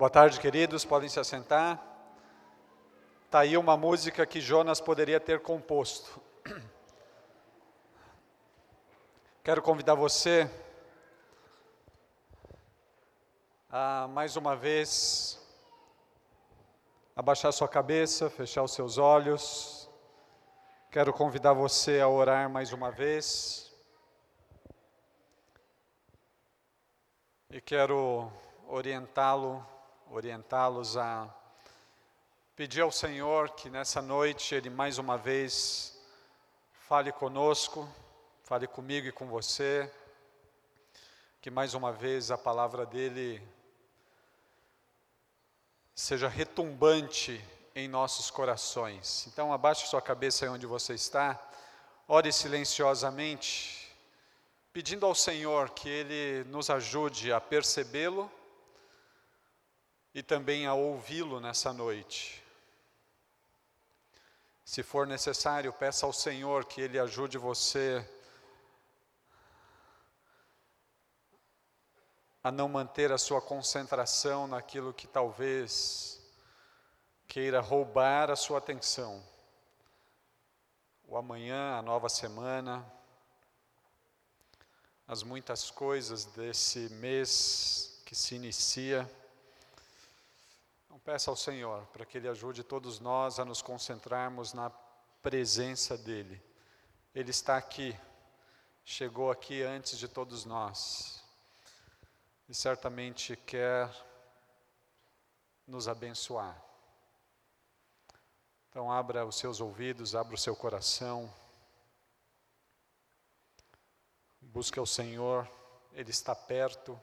Boa tarde, queridos, podem se assentar. Está aí uma música que Jonas poderia ter composto. Quero convidar você a, mais uma vez, abaixar sua cabeça, fechar os seus olhos. Quero convidar você a orar mais uma vez. E quero orientá-los a pedir ao Senhor que nessa noite Ele mais uma vez fale conosco, fale comigo e com você, que mais uma vez a palavra dEle seja retumbante em nossos corações. Então abaixe sua cabeça aí onde você está, ore silenciosamente, pedindo ao Senhor que Ele nos ajude a percebê-lo e também a ouvi-lo nessa noite. Se for necessário, peça ao Senhor que Ele ajude você a não manter a sua concentração naquilo que talvez queira roubar a sua atenção. O amanhã, a nova semana, as muitas coisas desse mês que se inicia. Então peça ao Senhor para que Ele ajude todos nós a nos concentrarmos na presença dEle. Ele está aqui, chegou aqui antes de todos nós e certamente quer nos abençoar. Então abra os seus ouvidos, abra o seu coração. Busque ao Senhor, Ele está perto.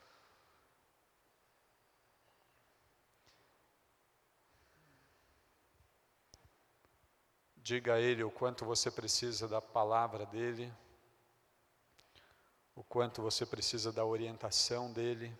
Diga a Ele o quanto você precisa da palavra dEle, o quanto você precisa da orientação dEle.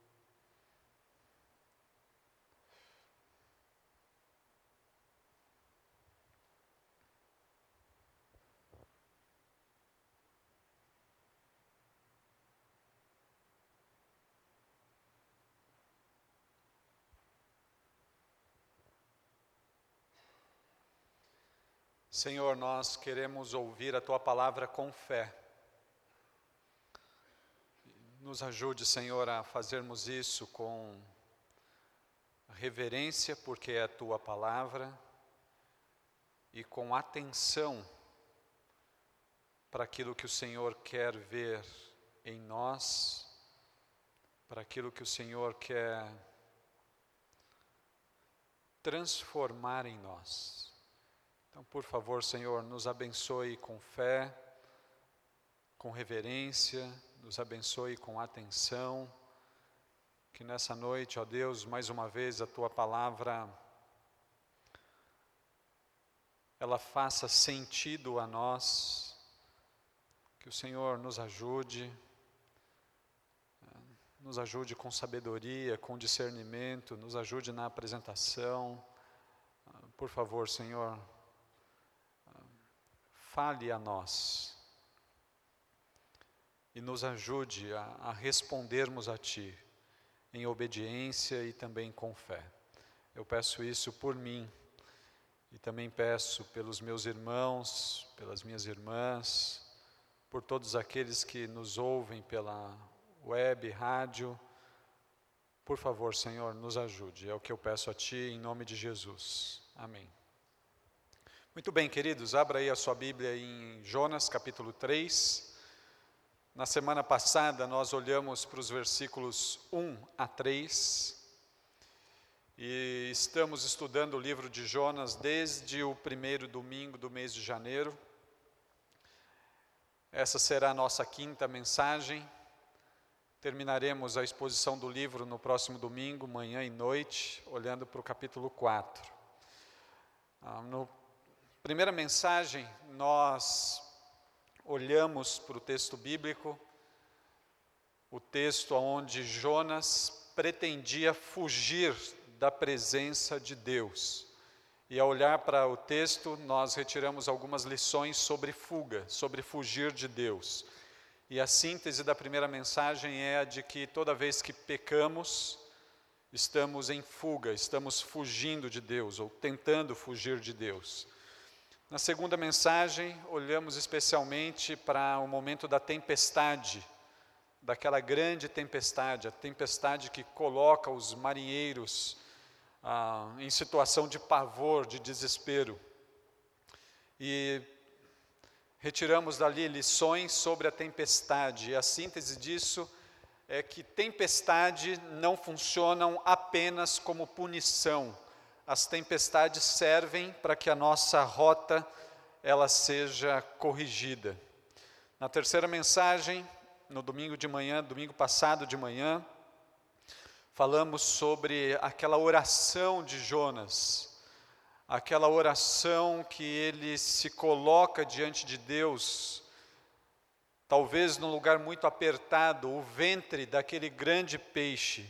Senhor, nós queremos ouvir a Tua palavra com fé. Nos ajude, Senhor, a fazermos isso com reverência, porque é a Tua palavra, e com atenção para aquilo que o Senhor quer ver em nós, para aquilo que o Senhor quer transformar em nós. Então, por favor, Senhor, nos abençoe com fé, com reverência, nos abençoe com atenção, que nessa noite, ó Deus, mais uma vez a Tua palavra, ela faça sentido a nós, que o Senhor nos ajude com sabedoria, com discernimento, nos ajude na apresentação. Por favor, Senhor, fale a nós e nos ajude a respondermos a Ti em obediência e também com fé. Eu peço isso por mim e também peço pelos meus irmãos, pelas minhas irmãs, por todos aqueles que nos ouvem pela web, rádio. Por favor, Senhor, nos ajude. É o que eu peço a Ti em nome de Jesus. Amém. Muito bem, queridos, abra aí a sua Bíblia em Jonas, capítulo 3. Na semana passada, nós olhamos para os versículos 1 a 3. E estamos estudando o livro de Jonas desde o primeiro domingo do mês de janeiro. Essa será a nossa quinta mensagem. Terminaremos a exposição do livro no próximo domingo, manhã e noite, olhando para o capítulo 4. No primeira mensagem, nós olhamos para o texto bíblico, o texto onde Jonas pretendia fugir da presença de Deus. E ao olhar para o texto, nós retiramos algumas lições sobre fuga, sobre fugir de Deus. E a síntese da primeira mensagem é a de que toda vez que pecamos estamos em fuga, estamos fugindo de Deus, ou tentando fugir de Deus. Na segunda mensagem, olhamos especialmente para o momento da tempestade, daquela grande tempestade, a tempestade que coloca os marinheiros em situação de pavor, de desespero. E retiramos dali lições sobre a tempestade, e a síntese disso é que tempestade não funcionam apenas como punição. As tempestades servem para que a nossa rota ela seja corrigida. Na terceira mensagem, no domingo de manhã, domingo passado de manhã, falamos sobre aquela oração de Jonas, aquela oração que ele se coloca diante de Deus, talvez num lugar muito apertado, o ventre daquele grande peixe.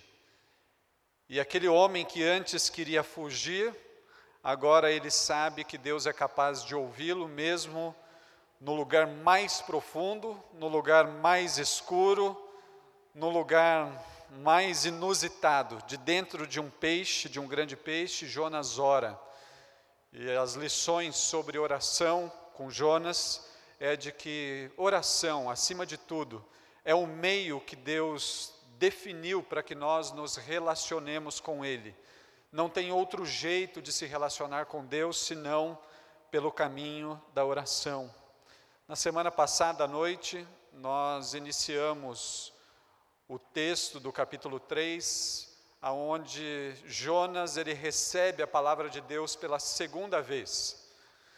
E aquele homem que antes queria fugir, agora ele sabe que Deus é capaz de ouvi-lo mesmo no lugar mais profundo, no lugar mais escuro, no lugar mais inusitado. De dentro de um peixe, de um grande peixe, Jonas ora. E as lições sobre oração com Jonas é de que oração, acima de tudo, é o meio que Deus definiu para que nós nos relacionemos com Ele. Não tem outro jeito de se relacionar com Deus senão pelo caminho da oração. Na semana passada à noite, nós iniciamos o texto do capítulo 3, onde Jonas ele recebe a palavra de Deus pela segunda vez.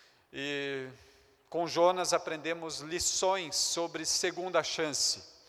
E com Jonas aprendemos lições sobre segunda chance.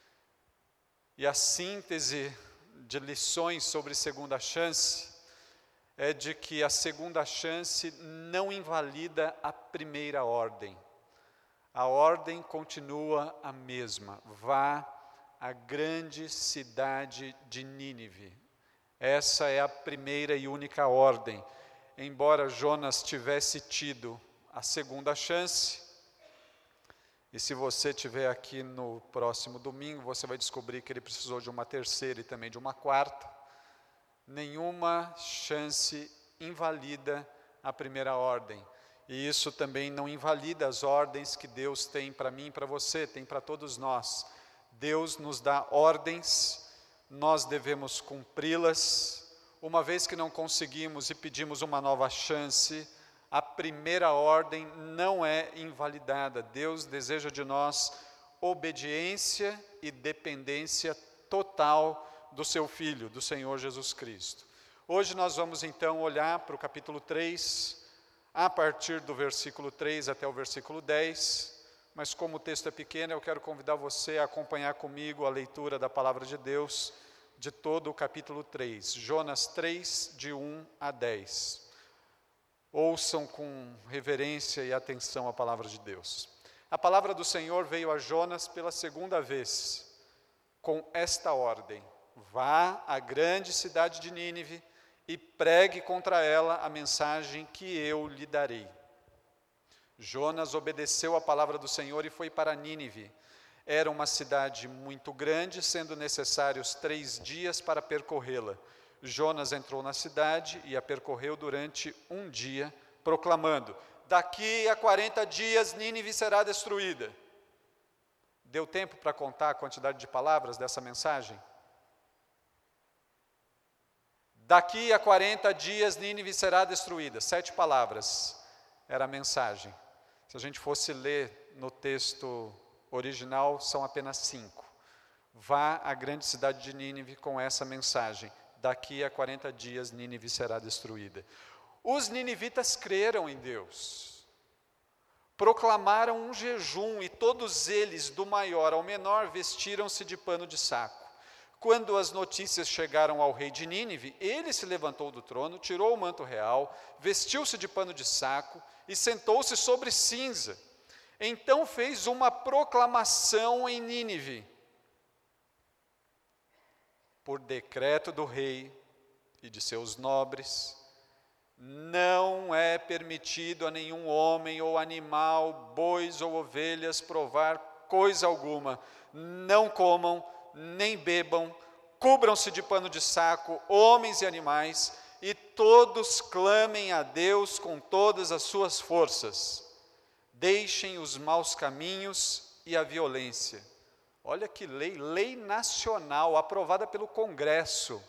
E a síntese de lições sobre segunda chance é de que a segunda chance não invalida a primeira ordem. A ordem continua a mesma. Vá à grande cidade de Nínive. Essa é a primeira e única ordem. Embora Jonas tivesse tido a segunda chance, e se você estiver aqui no próximo domingo, você vai descobrir que ele precisou de uma terceira e também de uma quarta. Nenhuma chance invalida a primeira ordem. E isso também não invalida as ordens que Deus tem para mim e para você, tem para todos nós. Deus nos dá ordens, nós devemos cumpri-las. Uma vez que não conseguimos e pedimos uma nova chance, a primeira ordem não é invalidada. Deus deseja de nós obediência e dependência total do seu Filho, do Senhor Jesus Cristo. Hoje nós vamos então olhar para o capítulo 3, a partir do versículo 3 até o versículo 10, mas como o texto é pequeno, eu quero convidar você a acompanhar comigo a leitura da palavra de Deus de todo o capítulo 3, Jonas 3, de 1 a 10. Ouçam com reverência e atenção a palavra de Deus. A palavra do Senhor veio a Jonas pela segunda vez, com esta ordem: vá à grande cidade de Nínive e pregue contra ela a mensagem que eu lhe darei. Jonas obedeceu a palavra do Senhor e foi para Nínive. Era uma cidade muito grande, sendo necessários 3 dias para percorrê-la. Jonas entrou na cidade e a percorreu durante 1 dia, proclamando: daqui a 40 dias Nínive será destruída. Deu tempo para contar a quantidade de palavras dessa mensagem? Daqui a 40 dias Nínive será destruída. 7 palavras era a mensagem. Se a gente fosse ler no texto original, são apenas 5. Vá à grande cidade de Nínive com essa mensagem: daqui a 40 dias Nínive será destruída. Os ninivitas creram em Deus, proclamaram um jejum e todos eles, do maior ao menor, vestiram-se de pano de saco. Quando as notícias chegaram ao rei de Nínive, ele se levantou do trono, tirou o manto real, vestiu-se de pano de saco e sentou-se sobre cinza. Então fez uma proclamação em Nínive: por decreto do rei e de seus nobres, não é permitido a nenhum homem ou animal, bois ou ovelhas, provar coisa alguma. Não comam, nem bebam cubram-se de pano de saco, homens e animais, e todos clamem a Deus com todas as suas forças. Deixem os maus caminhos e a violência. Olha que lei nacional, aprovada pelo Congresso.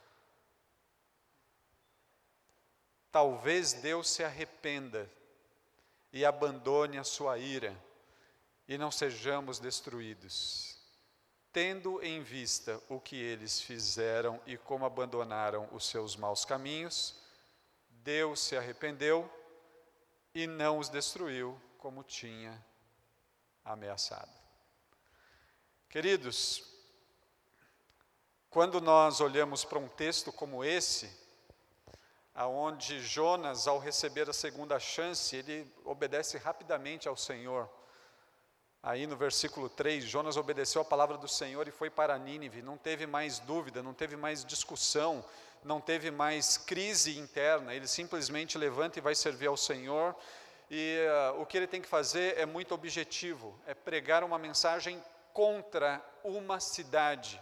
Talvez Deus se arrependa e abandone a sua ira, e não sejamos destruídos, tendo em vista o que eles fizeram e como abandonaram os seus maus caminhos. Deus se arrependeu e não os destruiu como tinha ameaçado. Queridos, quando nós olhamos para um texto como esse, aonde Jonas, ao receber a segunda chance, ele obedece rapidamente ao Senhor. Aí no versículo 3, Jonas obedeceu a palavra do Senhor e foi para Nínive. Não teve mais dúvida, não teve mais discussão, não teve mais crise interna. Ele simplesmente levanta e vai servir ao Senhor. E o que ele tem que fazer é muito objetivo, é pregar uma mensagem contra uma cidade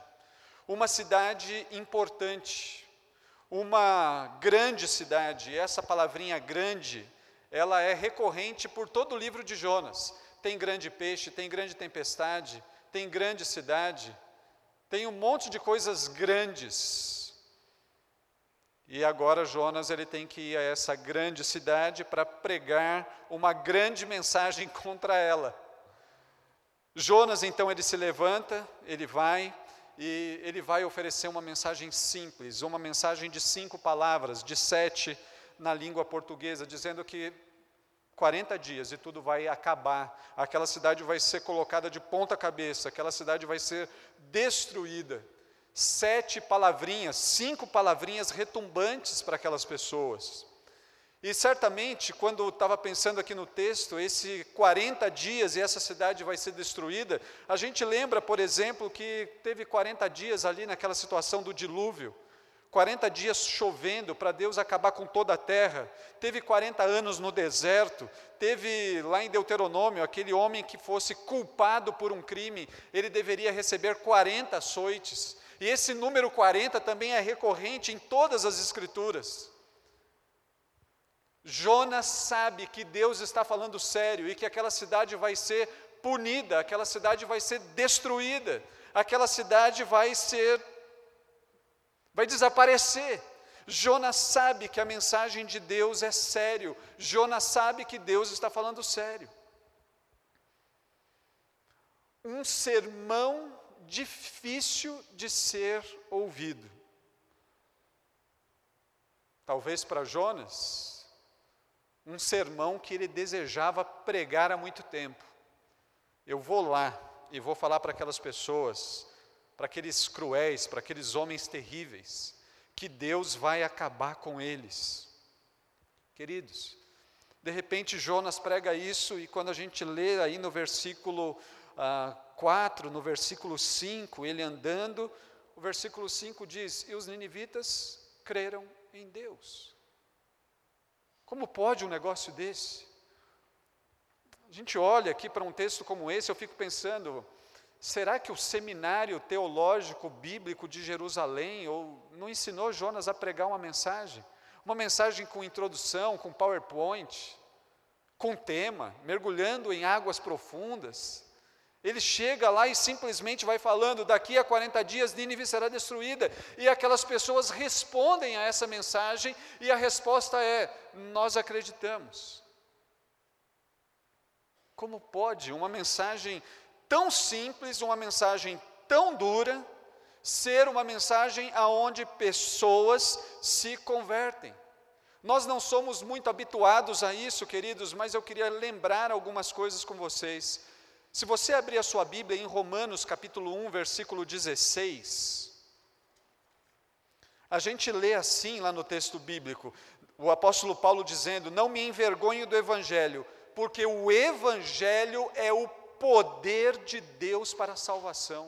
importante, uma grande cidade. E essa palavrinha grande, ela é recorrente por todo o livro de Jonas. Tem grande peixe, tem grande tempestade, tem grande cidade, tem um monte de coisas grandes. E agora Jonas, ele tem que ir a essa grande cidade para pregar uma grande mensagem contra ela. Jonas, então, ele se levanta, ele vai, e ele vai oferecer uma mensagem simples, uma mensagem de 5 palavras, de 7 na língua portuguesa, dizendo que 40 dias e tudo vai acabar, aquela cidade vai ser colocada de ponta cabeça, aquela cidade vai ser destruída. 7 palavrinhas, 5 palavrinhas retumbantes para aquelas pessoas. E certamente, quando eu estava pensando aqui no texto, esse 40 dias e essa cidade vai ser destruída, a gente lembra, por exemplo, que teve 40 dias ali naquela situação do dilúvio, 40 dias chovendo para Deus acabar com toda a terra, teve 40 anos no deserto, teve lá em Deuteronômio, aquele homem que fosse culpado por um crime, ele deveria receber 40 açoites, e esse número 40 também é recorrente em todas as escrituras. Jonas sabe que Deus está falando sério e que aquela cidade vai ser punida, aquela cidade vai ser destruída, aquela cidade vai desaparecer. Jonas sabe que a mensagem de Deus é sério. Jonas sabe que Deus está falando sério. Um sermão difícil de ser ouvido. Talvez para Jonas, um sermão que ele desejava pregar há muito tempo. Eu vou lá e vou falar para aquelas pessoas, para aqueles cruéis, para aqueles homens terríveis, que Deus vai acabar com eles. Queridos, de repente Jonas prega isso, e quando a gente lê aí no versículo 4, no versículo 5, ele andando, o versículo 5 diz: e os ninivitas creram em Deus. Como pode um negócio desse? A gente olha aqui para um texto como esse, eu fico pensando, será que o seminário teológico bíblico de Jerusalém não ensinou Jonas a pregar uma mensagem com introdução, com PowerPoint, com tema, mergulhando em águas profundas? Ele chega lá e simplesmente vai falando: daqui a 40 dias Nínive será destruída, e aquelas pessoas respondem a essa mensagem, e a resposta é: nós acreditamos. Como pode uma mensagem tão simples, uma mensagem tão dura, ser uma mensagem aonde pessoas se convertem? Nós não somos muito habituados a isso, queridos, mas eu queria lembrar algumas coisas com vocês. Se você abrir a sua Bíblia em Romanos capítulo 1, versículo 16, a gente lê assim lá no texto bíblico, o apóstolo Paulo dizendo: não me envergonho do Evangelho, porque o Evangelho é o poder de Deus para a salvação.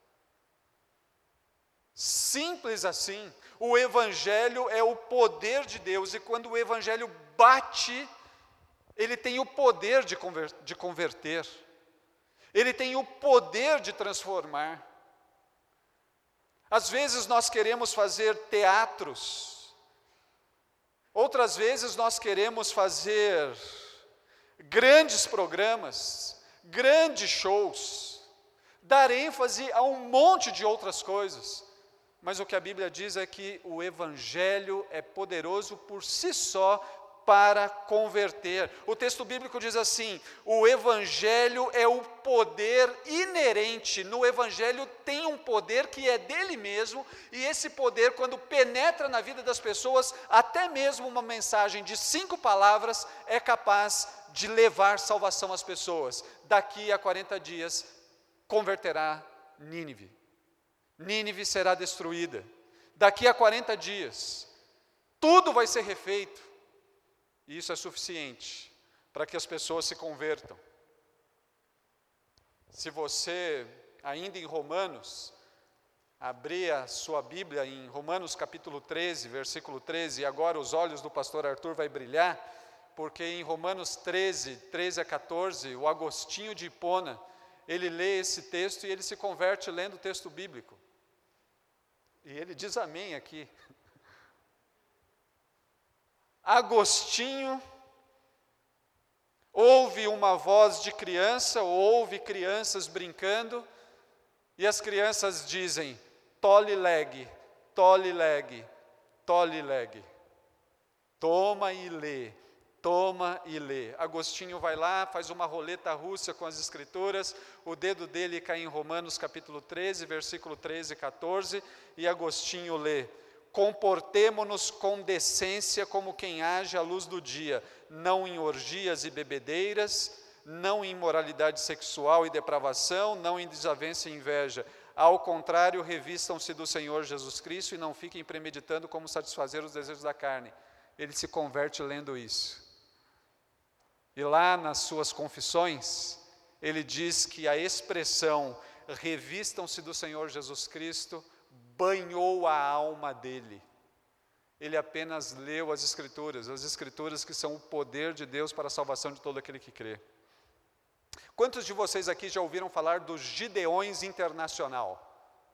Simples assim, o Evangelho é o poder de Deus, e quando o Evangelho bate, ele tem o poder de converter, ele tem o poder de transformar. Às vezes nós queremos fazer teatros, outras vezes nós queremos fazer grandes programas, grandes shows, dar ênfase a um monte de outras coisas. Mas o que a Bíblia diz é que o Evangelho é poderoso por si só para converter. O texto bíblico diz assim: o Evangelho é o poder inerente. No Evangelho tem um poder que é dele mesmo, e esse poder, quando penetra na vida das pessoas, até mesmo uma mensagem de 5 palavras é capaz de levar salvação às pessoas. Daqui a 40 dias, converterá Nínive. Nínive será destruída. Daqui a 40 dias, tudo vai ser refeito. E isso é suficiente para que as pessoas se convertam. Se você, ainda em Romanos, abrir a sua Bíblia em Romanos capítulo 13, versículo 13, e agora os olhos do pastor Arthur vai brilhar, porque em Romanos 13, 13 a 14, o Agostinho de Hipona, ele lê esse texto e ele se converte lendo o texto bíblico. E ele diz amém aqui. Agostinho ouve uma voz de criança, ouve crianças brincando, e as crianças dizem: tole leg, tole leg, tole leg. Toma e lê, toma e lê. Agostinho vai lá, faz uma roleta russa com as escrituras, o dedo dele cai em Romanos capítulo 13, versículo 13 e 14, e Agostinho lê: comportemo-nos com decência como quem age à luz do dia, não em orgias e bebedeiras, não em imoralidade sexual e depravação, não em desavença e inveja. Ao contrário, revistam-se do Senhor Jesus Cristo e não fiquem premeditando como satisfazer os desejos da carne. Ele se converte lendo isso. E lá nas suas confissões, ele diz que a expressão revistam-se do Senhor Jesus Cristo banhou a alma dele. Ele apenas leu as Escrituras que são o poder de Deus para a salvação de todo aquele que crê. Quantos de vocês aqui já ouviram falar dos Gideões Internacional?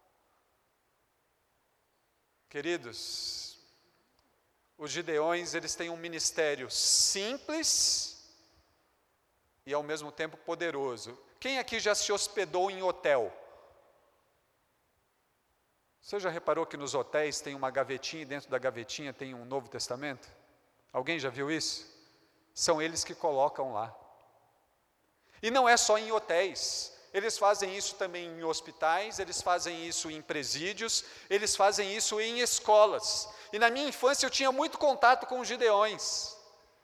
Queridos, os Gideões, eles têm um ministério simples e ao mesmo tempo poderoso. Quem aqui já se hospedou em hotel? Você já reparou que nos hotéis tem uma gavetinha e dentro da gavetinha tem um Novo Testamento? Alguém já viu isso? São eles que colocam lá. E não é só em hotéis, eles fazem isso também em hospitais, eles fazem isso em presídios, eles fazem isso em escolas. E na minha infância eu tinha muito contato com os Gideões,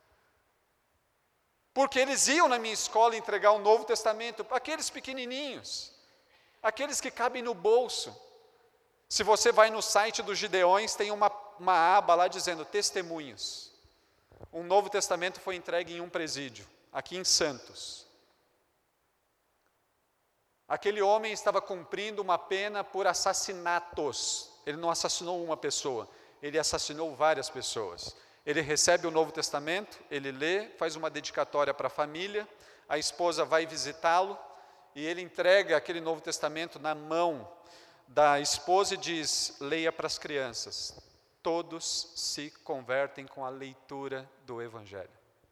porque eles iam na minha escola entregar o Novo Testamento, aqueles pequenininhos, aqueles que cabem no bolso. Se você vai no site dos Gideões, tem uma aba lá dizendo testemunhos. Um Novo Testamento foi entregue em um presídio, aqui em Santos. Aquele homem estava cumprindo uma pena por assassinatos. Ele não assassinou uma pessoa, ele assassinou várias pessoas. Ele recebe o Novo Testamento, ele lê, faz uma dedicatória para a família, a esposa vai visitá-lo, e ele entrega aquele Novo Testamento na mão da esposa e diz: leia para as crianças. Todos se convertem com a leitura do Evangelho.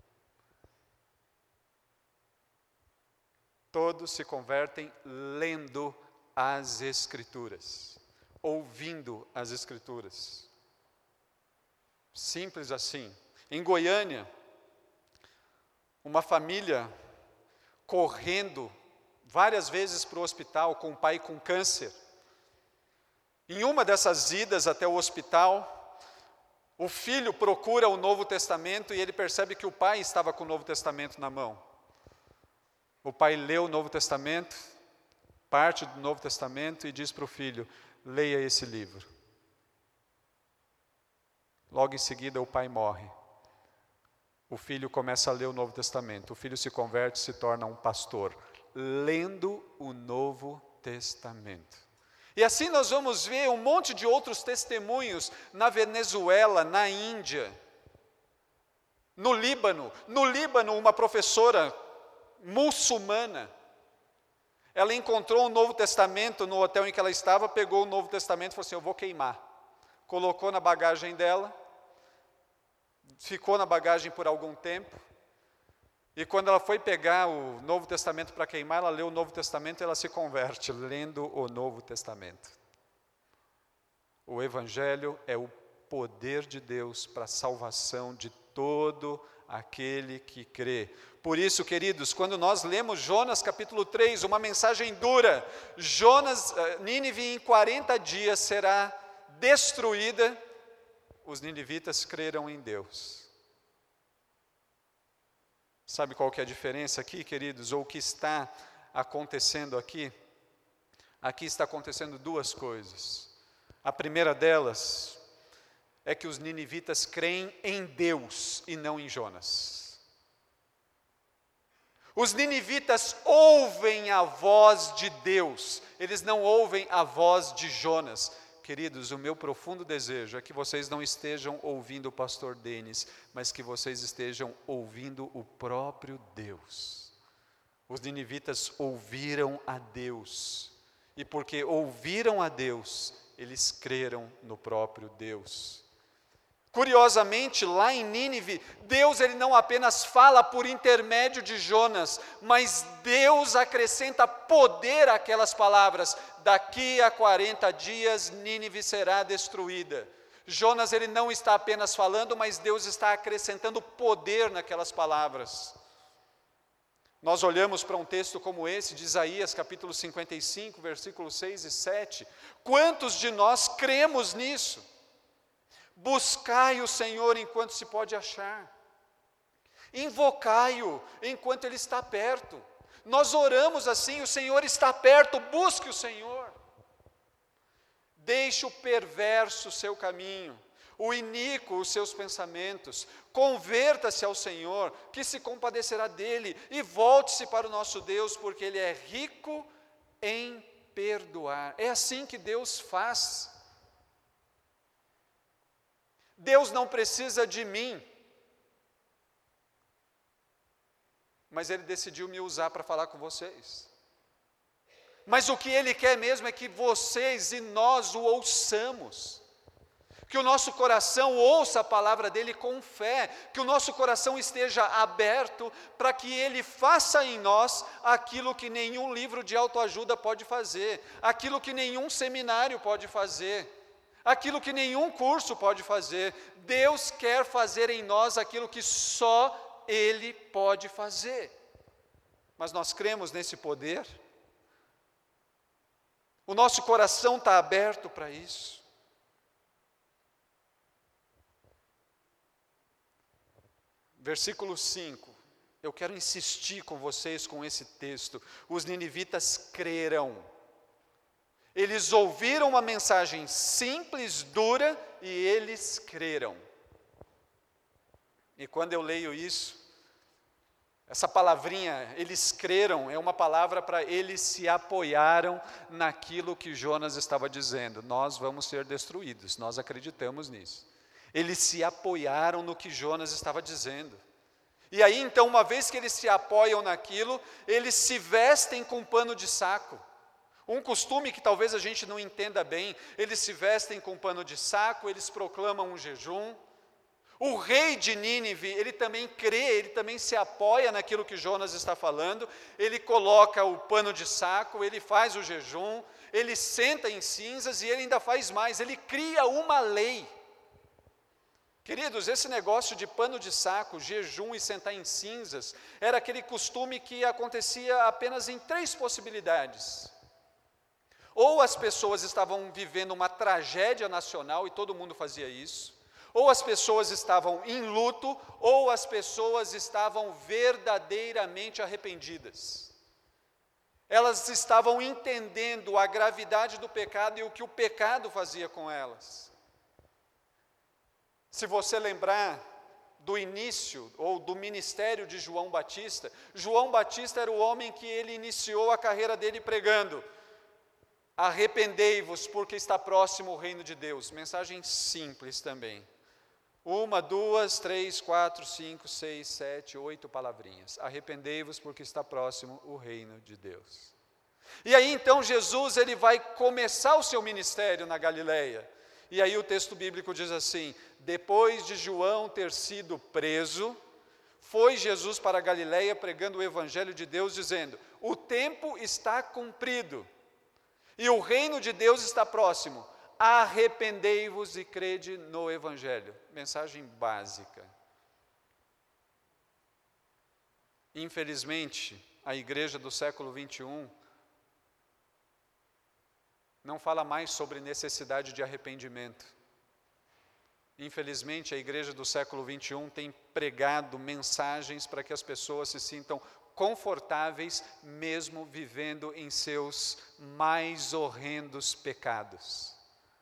Todos se convertem lendo as Escrituras, ouvindo as Escrituras. Simples assim. Em Goiânia, uma família correndo várias vezes para o hospital com o pai com câncer. Em uma dessas idas até o hospital, o filho procura o Novo Testamento e ele percebe que o pai estava com o Novo Testamento na mão. O pai lê o Novo Testamento, parte do Novo Testamento, e diz para o filho: leia esse livro. Logo em seguida o pai morre. O filho começa a ler o Novo Testamento. O filho se converte e se torna um pastor, lendo o Novo Testamento. E assim nós vamos ver um monte de outros testemunhos na Venezuela, na Índia, no Líbano. No Líbano, uma professora muçulmana, Ela encontrou o Novo Testamento no hotel em que ela estava, pegou o Novo Testamento e falou assim: eu vou queimar. Colocou na bagagem dela, ficou na bagagem por algum tempo, e quando ela foi pegar o Novo Testamento para queimar, ela leu o Novo Testamento e ela se converte, lendo o Novo Testamento. O Evangelho é o poder de Deus para a salvação de todo aquele que crê. Por isso, queridos, quando nós lemos Jonas capítulo 3, uma mensagem dura, Nínive em 40 dias será destruída, os ninivitas creram em Deus. Sabe qual que é a diferença aqui, queridos? Ou o que está acontecendo aqui? Aqui está acontecendo duas coisas. A primeira delas é que os ninivitas creem em Deus e não em Jonas. Os ninivitas ouvem a voz de Deus, eles não ouvem a voz de Jonas. Queridos, o meu profundo desejo é que vocês não estejam ouvindo o pastor Denis, mas que vocês estejam ouvindo o próprio Deus. Os ninivitas ouviram a Deus, e porque ouviram a Deus, eles creram no próprio Deus. Curiosamente, lá em Nínive, Deus ele não apenas fala por intermédio de Jonas, mas Deus acrescenta poder àquelas palavras. Daqui a 40 dias, Nínive será destruída. Jonas ele não está apenas falando, mas Deus está acrescentando poder naquelas palavras. Nós olhamos para um texto como esse, de Isaías capítulo 55, versículos 6 e 7. Quantos de nós cremos nisso? Buscai o Senhor enquanto se pode achar. Invocai-o enquanto Ele está perto. Nós oramos assim: o Senhor está perto, busque o Senhor. Deixe o perverso o seu caminho, o iníquo os seus pensamentos. Converta-se ao Senhor, que se compadecerá dele, e volte-se para o nosso Deus, porque Ele é rico em perdoar. É assim que Deus faz. Deus não precisa de mim, mas Ele decidiu me usar para falar com vocês. Mas o que Ele quer mesmo é que vocês e nós o ouçamos, que o nosso coração ouça a palavra dEle com fé, que o nosso coração esteja aberto para que Ele faça em nós aquilo que nenhum livro de autoajuda pode fazer, aquilo que nenhum seminário pode fazer, aquilo que nenhum curso pode fazer. Deus quer fazer em nós aquilo que só Ele pode fazer. Mas nós cremos nesse poder? O nosso coração está aberto para isso? Versículo 5, eu quero insistir com vocês com esse texto. Os ninivitas creram. Eles ouviram uma mensagem simples, dura, e eles creram. E quando eu leio isso, essa palavrinha, eles creram, é uma palavra para eles se apoiaram naquilo que Jonas estava dizendo. Nós vamos ser destruídos, nós acreditamos nisso. Eles se apoiaram no que Jonas estava dizendo. E aí então, uma vez que eles se apoiam naquilo, eles se vestem com pano de saco. Um costume que talvez a gente não entenda bem, eles se vestem com pano de saco, eles proclamam um jejum. O rei de Nínive, ele também crê, ele também se apoia naquilo que Jonas está falando, ele coloca o pano de saco, ele faz o jejum, ele senta em cinzas e ele ainda faz mais, ele cria uma lei. Queridos, esse negócio de pano de saco, jejum e sentar em cinzas, era aquele costume que acontecia apenas em 3 possibilidades. Ou as pessoas estavam vivendo uma tragédia nacional e todo mundo fazia isso, ou as pessoas estavam em luto, ou as pessoas estavam verdadeiramente arrependidas. Elas estavam entendendo a gravidade do pecado e o que o pecado fazia com elas. Se você lembrar do início ou do ministério de João Batista era o homem que ele iniciou a carreira dele pregando: arrependei-vos porque está próximo o reino de Deus. Mensagem simples também. 1, 2, 3, 4, 5, 6, 7, 8 palavrinhas. Arrependei-vos porque está próximo o reino de Deus. E aí então Jesus ele vai começar o seu ministério na Galileia. E aí o texto bíblico diz assim: depois de João ter sido preso, foi Jesus para a Galileia pregando o evangelho de Deus, dizendo: o tempo está cumprido e o reino de Deus está próximo. Arrependei-vos e crede no evangelho. Mensagem básica. Infelizmente, a igreja do século 21 não fala mais sobre necessidade de arrependimento. Infelizmente, a igreja do século 21 tem pregado mensagens para que as pessoas se sintam confortáveis, mesmo vivendo em seus mais horrendos pecados.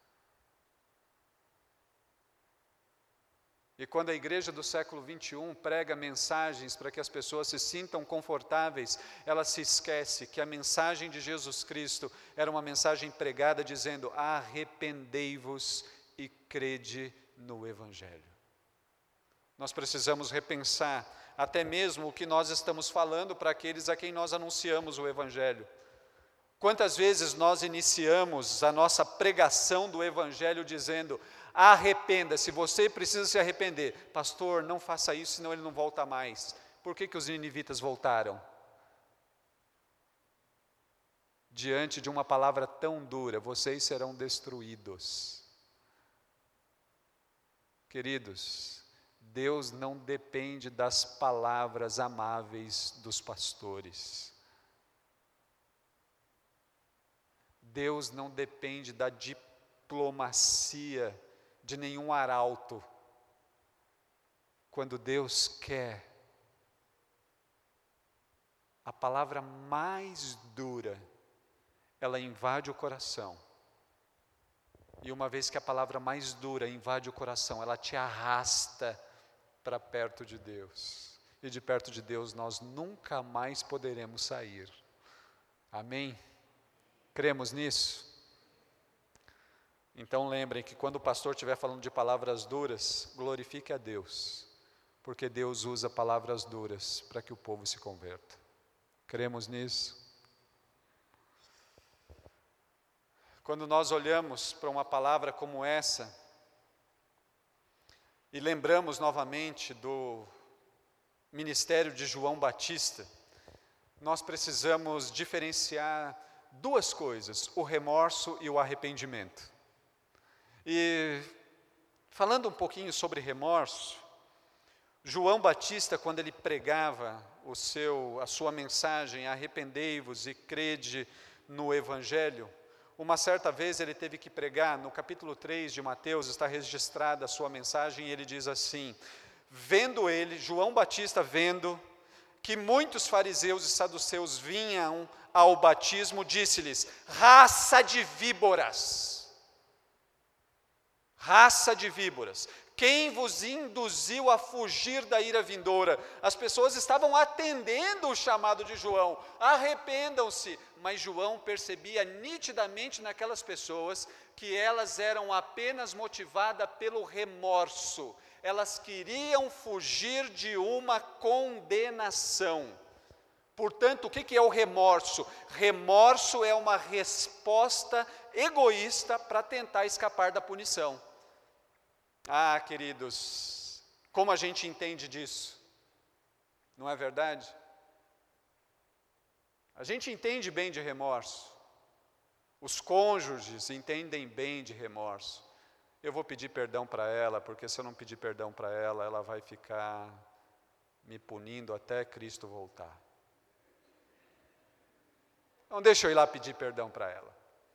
E quando a igreja do século 21 prega mensagens para que as pessoas se sintam confortáveis, ela se esquece que a mensagem de Jesus Cristo era uma mensagem pregada dizendo: arrependei-vos e crede no Evangelho. Nós precisamos repensar até mesmo o que nós estamos falando para aqueles a quem nós anunciamos o Evangelho. Quantas vezes nós iniciamos a nossa pregação do Evangelho dizendo: arrependa-se, você precisa se arrepender. Pastor, não faça isso, senão ele não volta mais. Por que os ninivitas voltaram? Diante de uma palavra tão dura: vocês serão destruídos. Queridos, Deus não depende das palavras amáveis dos pastores. Deus não depende da diplomacia de nenhum arauto. Quando Deus quer, a palavra mais dura, ela invade o coração. E uma vez que a palavra mais dura invade o coração, ela te arrasta para perto de Deus. E de perto de Deus nós nunca mais poderemos sair. Amém? Cremos nisso? Então lembrem que quando o pastor estiver falando de palavras duras, glorifique a Deus, porque Deus usa palavras duras para que o povo se converta. Cremos nisso? Quando nós olhamos para uma palavra como essa, e lembramos novamente do ministério de João Batista, nós precisamos diferenciar duas coisas: o remorso e o arrependimento. E falando um pouquinho sobre remorso, João Batista, quando ele pregava a sua mensagem: arrependei-vos e crede no Evangelho, uma certa vez ele teve que pregar, no capítulo 3 de Mateus está registrada a sua mensagem, e ele diz assim: vendo ele, João Batista vendo que muitos fariseus e saduceus vinham ao batismo, disse-lhes: raça de víboras, quem vos induziu a fugir da ira vindoura? As pessoas estavam atendendo o chamado de João: arrependam-se. Mas João percebia nitidamente naquelas pessoas que elas eram apenas motivadas pelo remorso. Elas queriam fugir de uma condenação. Portanto, o que é o remorso? Remorso é uma resposta egoísta para tentar escapar da punição. Ah, queridos, como a gente entende disso? Não é verdade? A gente entende bem de remorso. Os cônjuges entendem bem de remorso. Eu vou pedir perdão para ela, porque se eu não pedir perdão para ela, ela vai ficar me punindo até Cristo voltar. Então deixa eu ir lá pedir perdão para ela.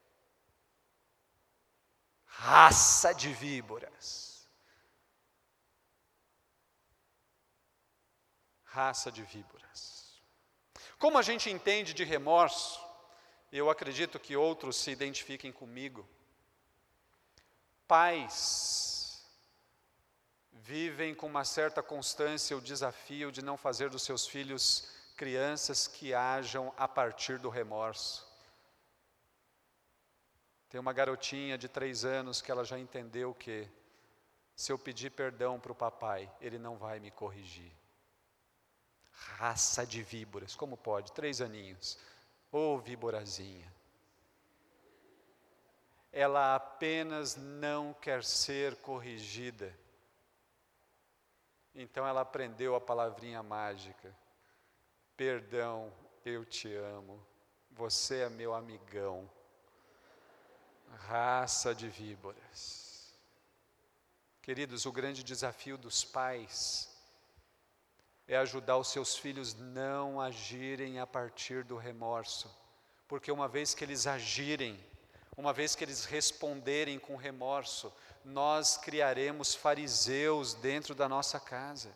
Raça de víboras. Raça de víboras. Como a gente entende de remorso, eu acredito que outros se identifiquem comigo. Pais vivem com uma certa constância o desafio de não fazer dos seus filhos crianças que ajam a partir do remorso. Tem uma garotinha de 3 anos que ela já entendeu que se eu pedir perdão para o papai, ele não vai me corrigir. Raça de víboras, como pode? 3 aninhos. Ô víborazinha. Ela apenas não quer ser corrigida. Então ela aprendeu a palavrinha mágica. Perdão, eu te amo. Você é meu amigão. Raça de víboras. Queridos, o grande desafio dos pais é ajudar os seus filhos não agirem a partir do remorso. Porque uma vez que eles agirem, uma vez que eles responderem com remorso, nós criaremos fariseus dentro da nossa casa.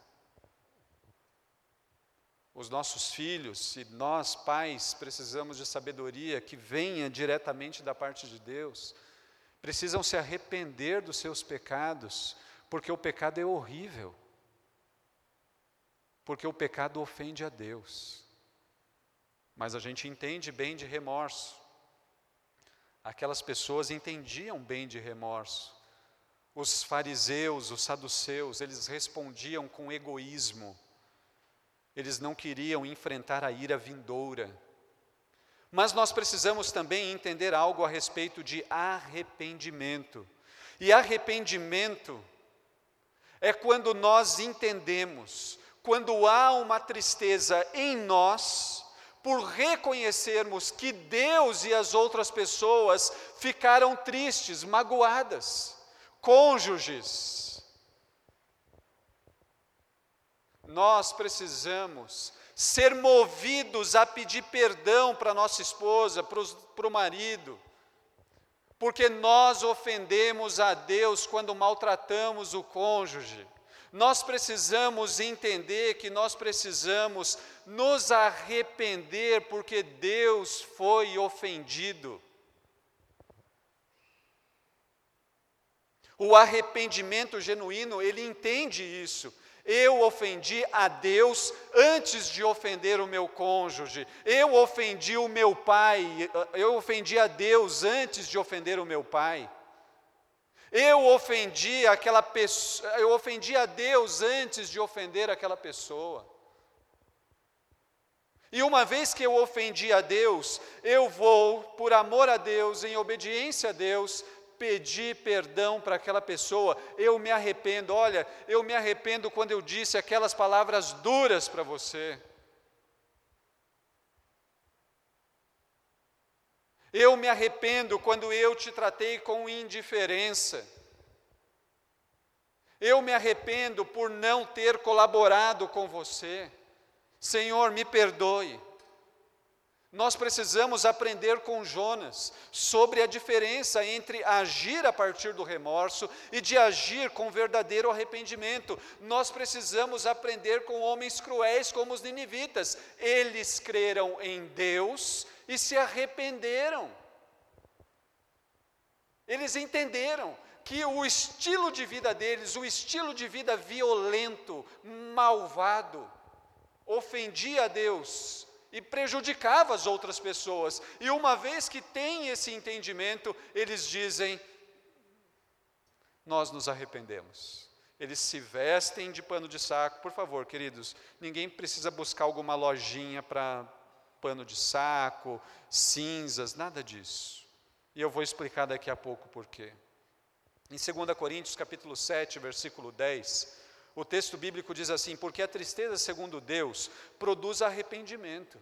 Os nossos filhos, e nós pais, precisamos de sabedoria que venha diretamente da parte de Deus. Precisam se arrepender dos seus pecados, porque o pecado é horrível. Porque o pecado ofende a Deus. Mas a gente entende bem de remorso. Aquelas pessoas entendiam bem de remorso. Os fariseus, os saduceus, eles respondiam com egoísmo. Eles não queriam enfrentar a ira vindoura. Mas nós precisamos também entender algo a respeito de arrependimento. E arrependimento é quando nós entendemos, quando há uma tristeza em nós, por reconhecermos que Deus e as outras pessoas ficaram tristes, magoadas, cônjuges. Nós precisamos ser movidos a pedir perdão para nossa esposa, para o marido, porque nós ofendemos a Deus quando maltratamos o cônjuge. Nós precisamos entender que nós precisamos nos arrepender porque Deus foi ofendido. O arrependimento genuíno, ele entende isso. Eu ofendi a Deus antes de ofender o meu cônjuge. Eu ofendi o meu pai, eu ofendi a Deus antes de ofender o meu pai. Eu ofendi aquela pessoa, eu ofendi a Deus antes de ofender aquela pessoa. E uma vez que eu ofendi a Deus, eu vou, por amor a Deus, em obediência a Deus, pedir perdão para aquela pessoa. Eu me arrependo, olha, eu me arrependo quando eu disse aquelas palavras duras para você. Eu me arrependo quando eu te tratei com indiferença. Eu me arrependo por não ter colaborado com você. Senhor, me perdoe. Nós precisamos aprender com Jonas sobre a diferença entre agir a partir do remorso e de agir com verdadeiro arrependimento. Nós precisamos aprender com homens cruéis como os ninivitas. Eles creram em Deus e se arrependeram. Eles entenderam que o estilo de vida deles, o estilo de vida violento, malvado, ofendia a Deus e prejudicava as outras pessoas. E uma vez que tem esse entendimento, eles dizem: nós nos arrependemos. Eles se vestem de pano de saco. Por favor, queridos, ninguém precisa buscar alguma lojinha para pano de saco, cinzas, nada disso. E eu vou explicar daqui a pouco por quê. Em 2 Coríntios, capítulo 7, versículo 10, o texto bíblico diz assim: porque a tristeza, segundo Deus, produz arrependimento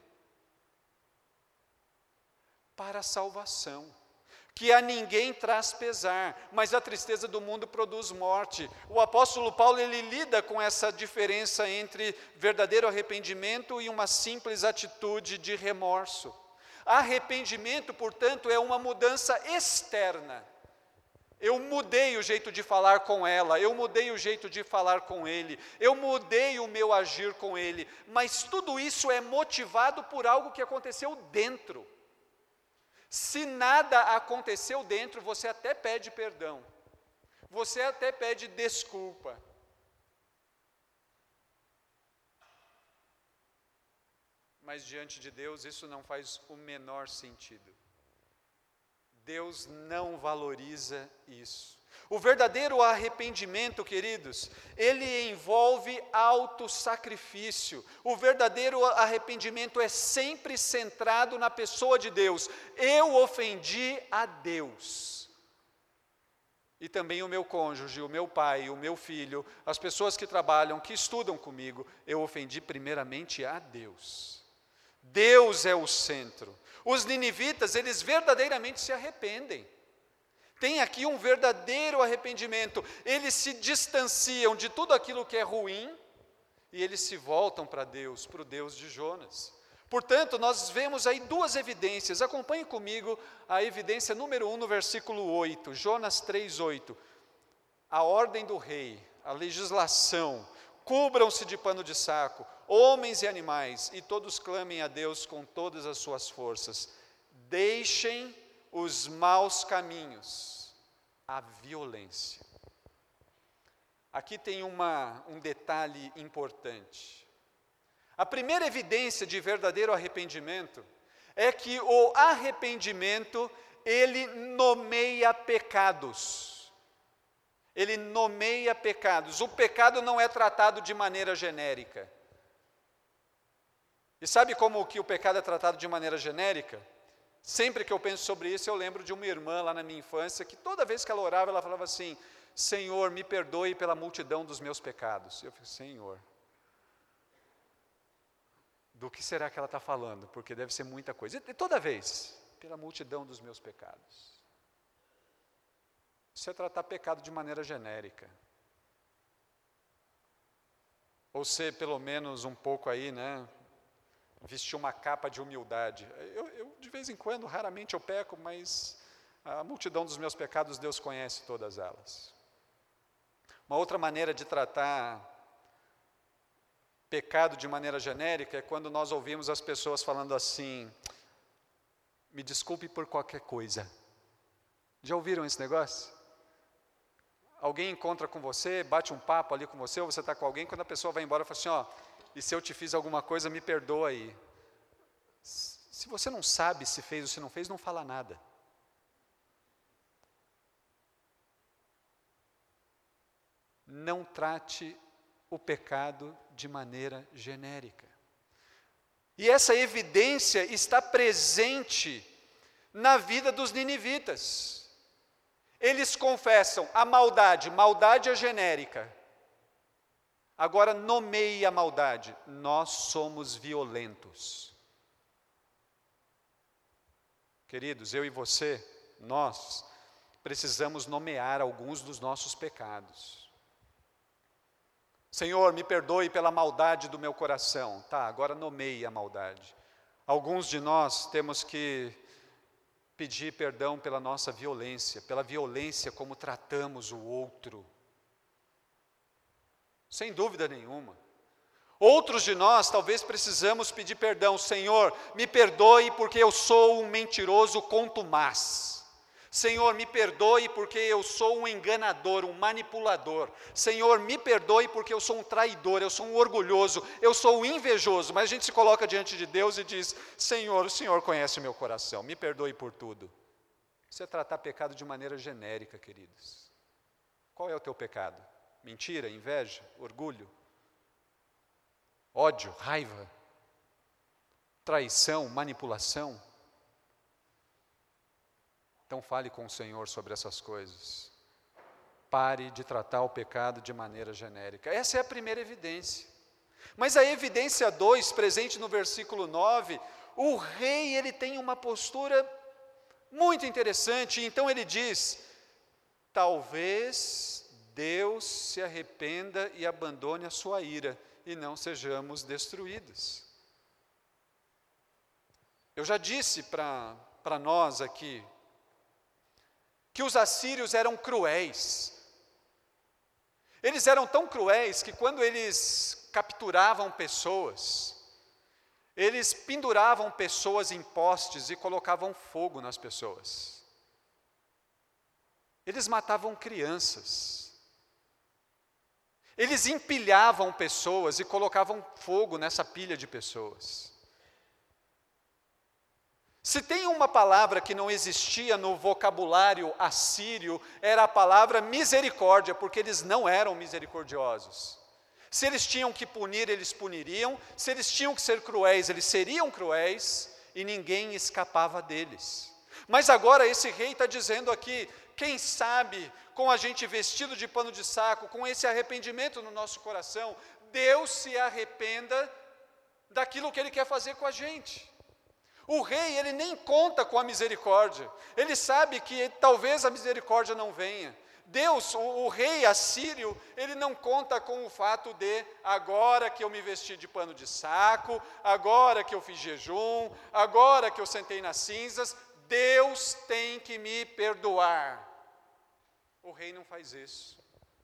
para a salvação, que a ninguém traz pesar, mas a tristeza do mundo produz morte. O apóstolo Paulo, ele lida com essa diferença entre verdadeiro arrependimento e uma simples atitude de remorso. Arrependimento, portanto, é uma mudança externa. Eu mudei o jeito de falar com ela, eu mudei o jeito de falar com ele, eu mudei o meu agir com ele, mas tudo isso é motivado por algo que aconteceu dentro. Se nada aconteceu dentro, você até pede perdão, você até pede desculpa. Mas diante de Deus isso não faz o menor sentido. Deus não valoriza isso. O verdadeiro arrependimento, queridos, ele envolve autossacrifício. O verdadeiro arrependimento é sempre centrado na pessoa de Deus. Eu ofendi a Deus. E também o meu cônjuge, o meu pai, o meu filho, as pessoas que trabalham, que estudam comigo, eu ofendi primeiramente a Deus. Deus é o centro. Os ninivitas, eles verdadeiramente se arrependem. Tem aqui um verdadeiro arrependimento. Eles se distanciam de tudo aquilo que é ruim e eles se voltam para Deus, para o Deus de Jonas. Portanto, nós vemos aí duas evidências. Acompanhe comigo a evidência número 1 no versículo 8, Jonas 3:8. A ordem do rei, a legislação: cubram-se de pano de saco, homens e animais, e todos clamem a Deus com todas as suas forças. Deixem os maus caminhos, a violência. Aqui tem um detalhe importante. A primeira evidência de verdadeiro arrependimento é que o arrependimento, ele nomeia pecados. Ele nomeia pecados. O pecado não é tratado de maneira genérica. E sabe como que o pecado é tratado de maneira genérica? Sempre que eu penso sobre isso, eu lembro de uma irmã lá na minha infância, que toda vez que ela orava, ela falava assim: Senhor, me perdoe pela multidão dos meus pecados. Eu falei: Senhor, do que será que ela está falando? Porque deve ser muita coisa. E toda vez, pela multidão dos meus pecados. Isso é tratar pecado de maneira genérica. Ou ser pelo menos um pouco aí, né? Vestir uma capa de humildade. Eu de vez em quando, raramente eu peco, mas a multidão dos meus pecados, Deus conhece todas elas. Uma outra maneira de tratar pecado de maneira genérica é quando nós ouvimos as pessoas falando assim: me desculpe por qualquer coisa. Já ouviram esse negócio? Alguém encontra com você, bate um papo ali com você, ou você está com alguém, quando a pessoa vai embora, fala assim: ó, e se eu te fiz alguma coisa, me perdoa aí. Se você não sabe se fez ou se não fez, não fala nada. Não trate o pecado de maneira genérica. E essa evidência está presente na vida dos ninivitas. Eles confessam a maldade, maldade é genérica. Agora nomeie a maldade: nós somos violentos. Queridos, eu e você, nós precisamos nomear alguns dos nossos pecados. Senhor, me perdoe pela maldade do meu coração. Tá, agora nomeie a maldade. Alguns de nós temos que pedir perdão pela nossa violência, pela violência como tratamos o outro. Sem dúvida nenhuma. Outros de nós talvez precisamos pedir perdão: Senhor, me perdoe porque eu sou um mentiroso contumaz. Senhor, me perdoe porque eu sou um enganador, um manipulador. Senhor, me perdoe porque eu sou um traidor, eu sou um orgulhoso, eu sou um invejoso. Mas a gente se coloca diante de Deus e diz: Senhor, o Senhor conhece o meu coração, me perdoe por tudo. Isso é tratar pecado de maneira genérica, queridos. Qual é o teu pecado? Mentira, inveja, orgulho, ódio, raiva, traição, manipulação? Então fale com o Senhor sobre essas coisas. Pare de tratar o pecado de maneira genérica. Essa é a primeira evidência. Mas a evidência 2, presente no versículo 9, o rei, ele tem uma postura muito interessante. Então ele diz: talvez Deus se arrependa e abandone a sua ira, e não sejamos destruídos. Eu já disse para nós aqui, que os assírios eram cruéis. Eles eram tão cruéis que quando eles capturavam pessoas, eles penduravam pessoas em postes e colocavam fogo nas pessoas. Eles matavam crianças. Eles empilhavam pessoas e colocavam fogo nessa pilha de pessoas. Se tem uma palavra que não existia no vocabulário assírio, era a palavra misericórdia, porque eles não eram misericordiosos. Se eles tinham que punir, eles puniriam. Se eles tinham que ser cruéis, eles seriam cruéis, e ninguém escapava deles. Mas agora esse rei está dizendo aqui, quem sabe, com a gente vestido de pano de saco, com esse arrependimento no nosso coração, Deus se arrependa daquilo que Ele quer fazer com a gente. O rei, ele nem conta com a misericórdia, ele sabe que talvez a misericórdia não venha. Deus, o rei assírio, ele não conta com o fato de, agora que eu me vesti de pano de saco, agora que eu fiz jejum, agora que eu sentei nas cinzas, Deus tem que me perdoar. O rei não faz isso.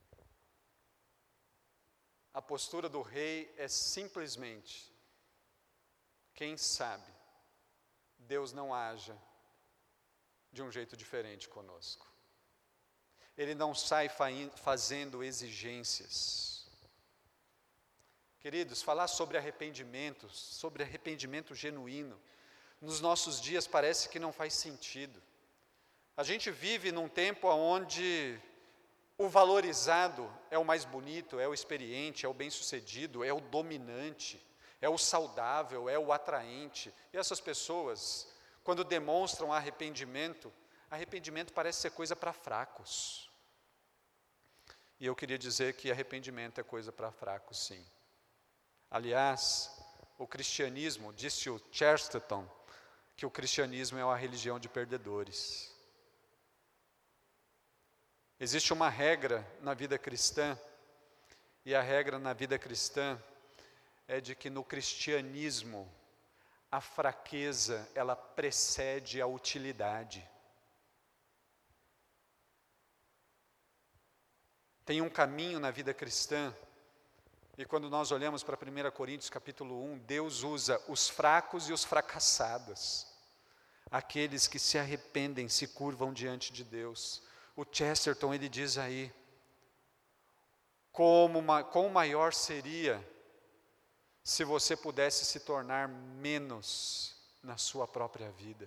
A postura do rei é simplesmente, quem sabe, Deus não haja de um jeito diferente conosco. Ele não sai fazendo exigências. Queridos, falar sobre arrependimento genuíno, nos nossos dias parece que não faz sentido. A gente vive num tempo onde o valorizado é o mais bonito, é o experiente, é o bem-sucedido, é o dominante, é o saudável, é o atraente. E essas pessoas, quando demonstram arrependimento parece ser coisa para fracos. E eu queria dizer que arrependimento é coisa para fracos, sim. Aliás, o cristianismo, disse o Chesterton, que o cristianismo é uma religião de perdedores. Existe uma regra na vida cristã, e a regra na vida cristã é de que no cristianismo a fraqueza, ela precede a utilidade. Tem um caminho na vida cristã, e quando nós olhamos para 1 Coríntios capítulo 1, Deus usa os fracos e os fracassados, aqueles que se arrependem, se curvam diante de Deus. O Chesterton, ele diz aí, quão maior seria se você pudesse se tornar menos na sua própria vida.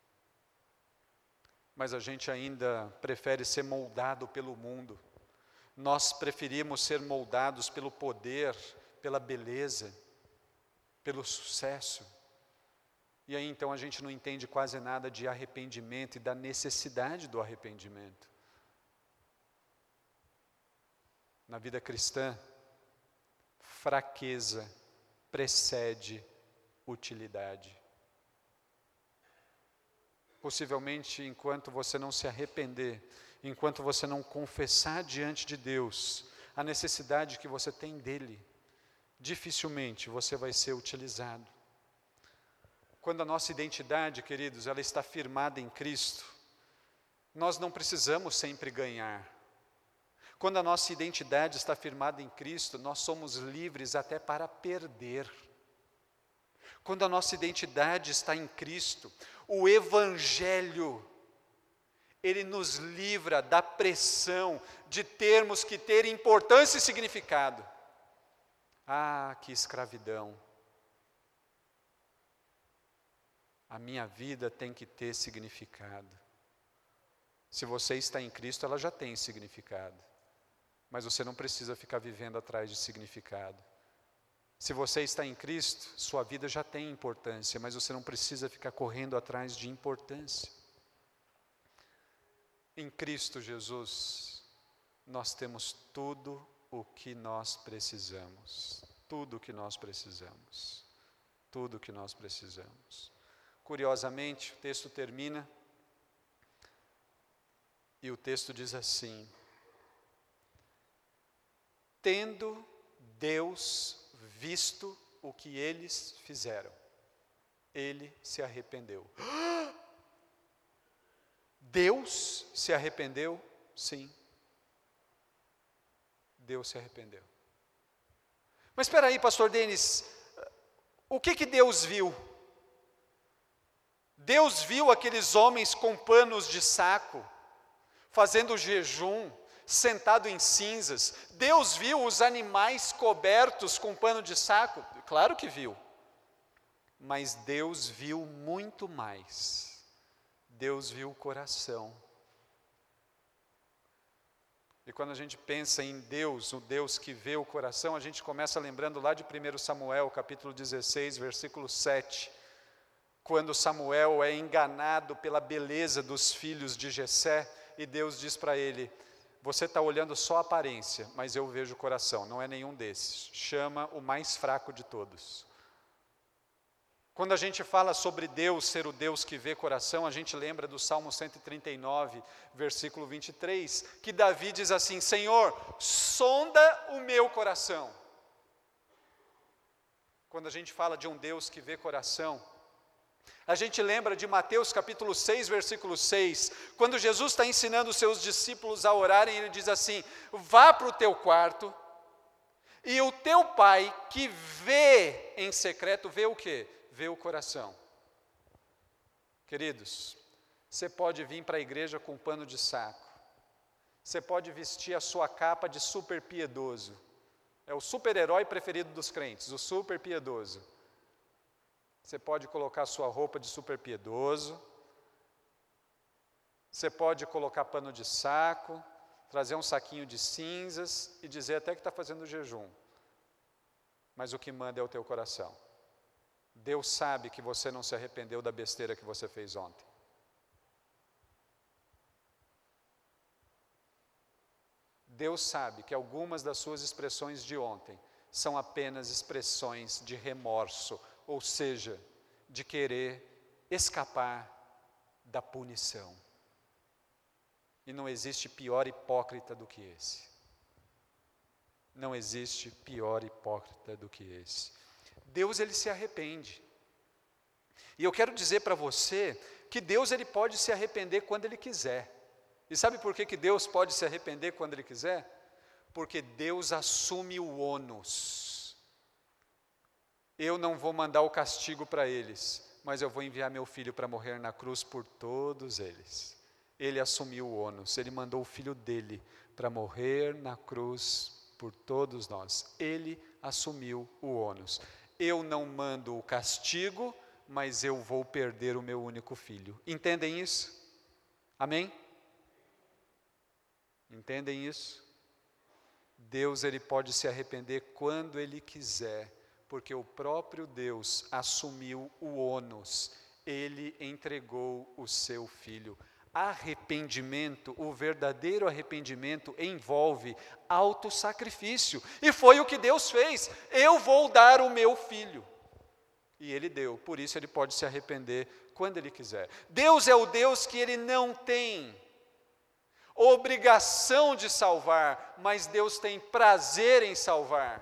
Mas a gente ainda prefere ser moldado pelo mundo. Nós preferimos ser moldados pelo poder, pela beleza, pelo sucesso. E aí então a gente não entende quase nada de arrependimento e da necessidade do arrependimento. Na vida cristã, fraqueza precede utilidade. Possivelmente, enquanto você não se arrepender, enquanto você não confessar diante de Deus a necessidade que você tem dEle, dificilmente você vai ser utilizado. Quando a nossa identidade, queridos, ela está firmada em Cristo, nós não precisamos sempre ganhar. Quando a nossa identidade está firmada em Cristo, nós somos livres até para perder. Quando a nossa identidade está em Cristo, o Evangelho, ele nos livra da pressão de termos que ter importância e significado. Ah, que escravidão! A minha vida tem que ter significado. Se você está em Cristo, ela já tem significado. Mas você não precisa ficar vivendo atrás de significado. Se você está em Cristo, sua vida já tem importância, mas você não precisa ficar correndo atrás de importância. Em Cristo Jesus, nós temos tudo o que nós precisamos. Tudo o que nós precisamos. Tudo o que nós precisamos. Curiosamente, o texto termina, e o texto diz assim: tendo Deus visto o que eles fizeram, ele se arrependeu. Deus se arrependeu? Sim. Deus se arrependeu. Mas espera aí, pastor Denis, o que Deus viu? Deus viu aqueles homens com panos de saco, fazendo jejum, sentado em cinzas. Deus viu os animais cobertos com pano de saco? Claro que viu. mas Deus viu muito mais. Deus viu o coração. E quando a gente pensa em Deus, o Deus que vê o coração, a gente começa lembrando lá de 1 Samuel, capítulo 16, versículo 7, quando Samuel é enganado pela beleza dos filhos de Jessé, e Deus diz para ele: você está olhando só a aparência, mas eu vejo o coração, não é nenhum desses, chama o mais fraco de todos. Quando a gente fala sobre Deus ser o Deus que vê coração, a gente lembra do Salmo 139, versículo 23, que Davi diz assim: Senhor, sonda o meu coração. Quando a gente fala de um Deus que vê coração, a gente lembra de Mateus capítulo 6, versículo 6, quando Jesus está ensinando os seus discípulos a orarem, ele diz assim: vá para o teu quarto, e o teu pai que vê em secreto, vê o quê? Vê o coração. Queridos, você pode vir para a igreja com um pano de saco, você pode vestir a sua capa de super piedoso, é o super-herói preferido dos crentes, o super piedoso. Você pode colocar a sua roupa de super piedoso, você pode colocar pano de saco, trazer um saquinho de cinzas e dizer até que está fazendo jejum, mas o que manda é o teu coração. Deus sabe que você não se arrependeu da besteira que você fez ontem. Deus sabe que algumas das suas expressões de ontem são apenas expressões de remorso, ou seja, de querer escapar da punição. E não existe pior hipócrita do que esse. Não existe pior hipócrita do que esse. Deus, ele se arrepende. E eu quero dizer para você que Deus, ele pode se arrepender quando ele quiser. E sabe por que Deus pode se arrepender quando ele quiser? Porque Deus assume o ônus. Eu não vou mandar o castigo para eles, mas eu vou enviar meu filho para morrer na cruz por todos eles. Ele assumiu o ônus, ele mandou o filho dele para morrer na cruz por todos nós. Ele assumiu o ônus. Eu não mando o castigo, mas eu vou perder o meu único filho. Entendem isso? Amém? Entendem isso? Deus, ele pode se arrepender quando ele quiser, porque o próprio Deus assumiu o ônus, ele entregou o seu filho. Arrependimento, o verdadeiro arrependimento envolve autossacrifício, e foi o que Deus fez. Eu vou dar o meu filho, e ele deu, por isso ele pode se arrepender quando ele quiser. Deus é o Deus que ele não tem obrigação de salvar, mas Deus tem prazer em salvar.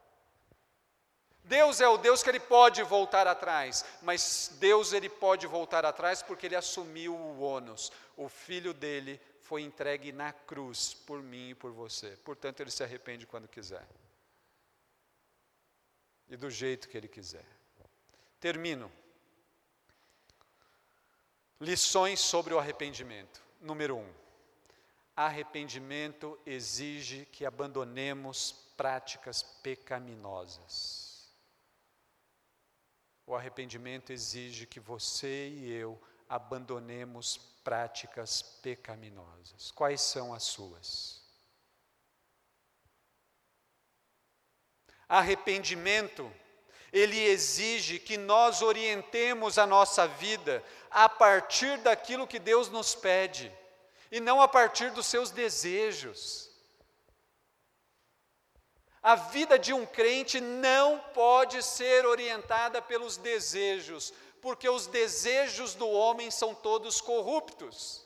Deus é o Deus que ele pode voltar atrás, mas Deus, ele pode voltar atrás porque ele assumiu o ônus. O filho dele foi entregue na cruz por mim e por você. Portanto, ele se arrepende quando quiser. E do jeito que ele quiser. Termino. Lições sobre o arrependimento. Número 1. Arrependimento exige que abandonemos práticas pecaminosas. O arrependimento exige que você e eu abandonemos práticas pecaminosas. Quais são as suas? Arrependimento, ele exige que nós orientemos a nossa vida a partir daquilo que Deus nos pede, e não a partir dos seus desejos. A vida de um crente não pode ser orientada pelos desejos, porque os desejos do homem são todos corruptos.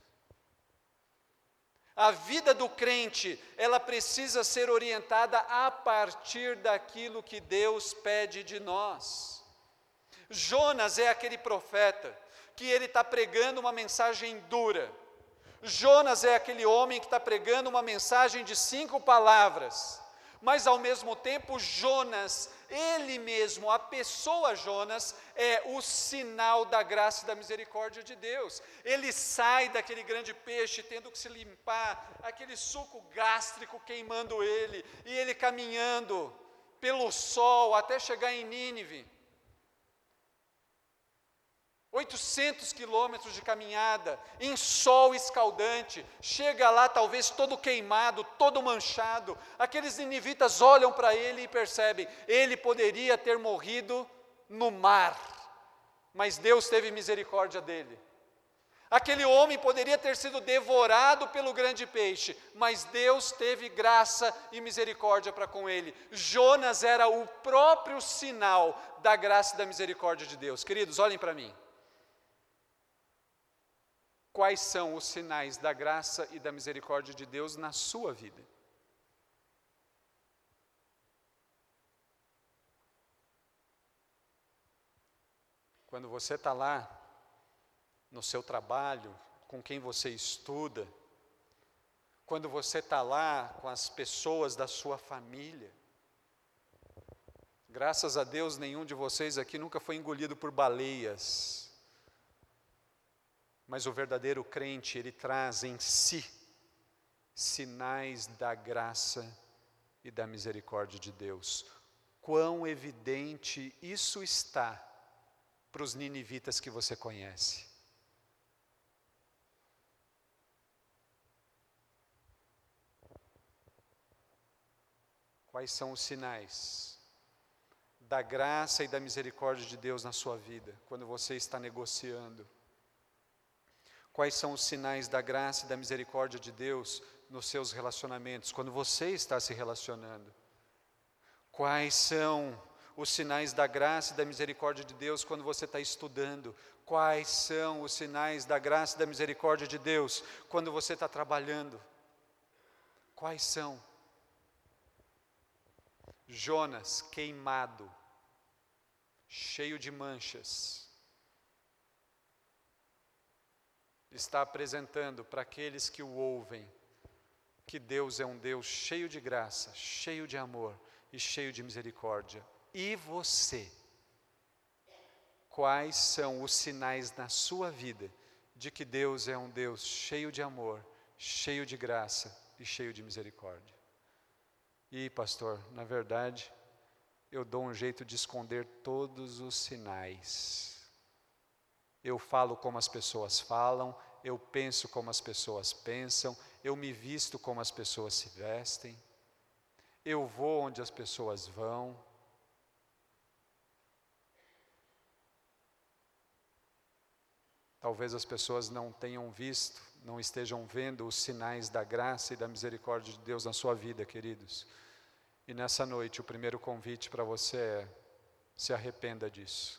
A vida do crente, ela precisa ser orientada a partir daquilo que Deus pede de nós. Jonas é aquele profeta que ele está pregando uma mensagem dura. Jonas é aquele homem que está pregando uma mensagem de 5 palavras. Mas ao mesmo tempo Jonas, ele mesmo, a pessoa Jonas, é o sinal da graça e da misericórdia de Deus. Ele sai daquele grande peixe, tendo que se limpar, aquele suco gástrico queimando ele, e ele caminhando pelo sol até chegar em Nínive. 800 quilômetros de caminhada, em sol escaldante, chega lá talvez todo queimado, todo manchado. Aqueles ninivitas olham para ele e percebem, ele poderia ter morrido no mar, mas Deus teve misericórdia dele. Aquele homem poderia ter sido devorado pelo grande peixe, mas Deus teve graça e misericórdia para com ele. Jonas era o próprio sinal da graça e da misericórdia de Deus. Queridos, olhem para mim. Quais são os sinais da graça e da misericórdia de Deus na sua vida? Quando você está lá, no seu trabalho, com quem você estuda, quando você está lá com as pessoas da sua família. Graças a Deus, nenhum de vocês aqui nunca foi engolido por baleias. Mas o verdadeiro crente, ele traz em si sinais da graça e da misericórdia de Deus. Quão evidente isso está para os ninivitas que você conhece. Quais são os sinais da graça e da misericórdia de Deus na sua vida, quando você está negociando? Quais são os sinais da graça e da misericórdia de Deus nos seus relacionamentos, quando você está se relacionando? Quais são os sinais da graça e da misericórdia de Deus quando você está estudando? Quais são os sinais da graça e da misericórdia de Deus quando você está trabalhando? Quais são? Jonas, queimado, cheio de manchas, está apresentando para aqueles que o ouvem que Deus é um Deus cheio de graça, cheio de amor e cheio de misericórdia. E você? Quais são os sinais na sua vida de que Deus é um Deus cheio de amor, cheio de graça e cheio de misericórdia? E pastor, na verdade, eu dou um jeito de esconder todos os sinais. Eu falo como as pessoas falam, eu penso como as pessoas pensam, eu me visto como as pessoas se vestem, eu vou onde as pessoas vão. Talvez as pessoas não tenham visto, não estejam vendo os sinais da graça e da misericórdia de Deus na sua vida, queridos. E nessa noite, o primeiro convite para você é: se arrependa disso.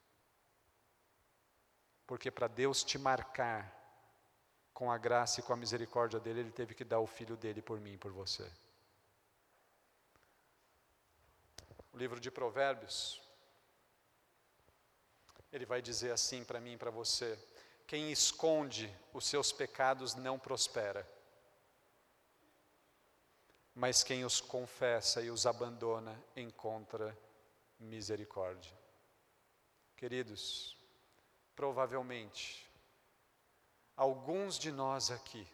Porque para Deus te marcar com a graça e com a misericórdia dele, Ele teve que dar o Filho dele por mim e por você. O livro de Provérbios, ele vai dizer assim para mim e para você: quem esconde os seus pecados não prospera, mas quem os confessa e os abandona encontra misericórdia. Queridos, provavelmente, alguns de nós aqui,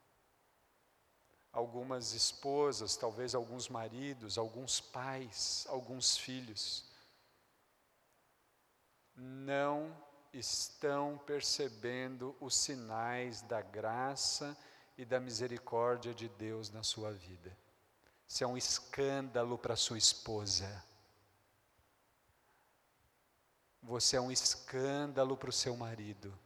algumas esposas, talvez alguns maridos, alguns pais, alguns filhos, não estão percebendo os sinais da graça e da misericórdia de Deus na sua vida. Isso é um escândalo para sua esposa. Você é um escândalo para o seu marido.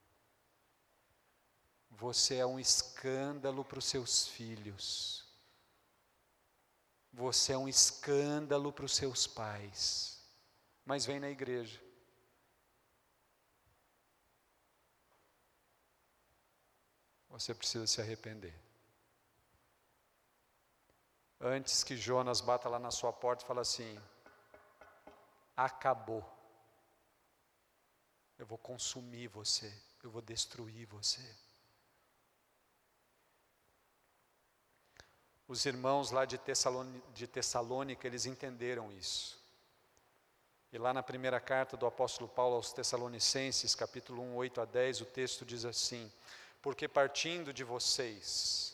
Você é um escândalo para os seus filhos. Você é um escândalo para os seus pais. Mas vem na igreja. Você precisa se arrepender. Antes que Jonas bata lá na sua porta e fale assim: acabou. Eu vou consumir você, eu vou destruir você. Os irmãos lá de Tessalônica, eles entenderam isso. E lá na primeira carta do apóstolo Paulo aos Tessalonicenses, capítulo 1, 8 a 10, o texto diz assim: porque partindo de vocês,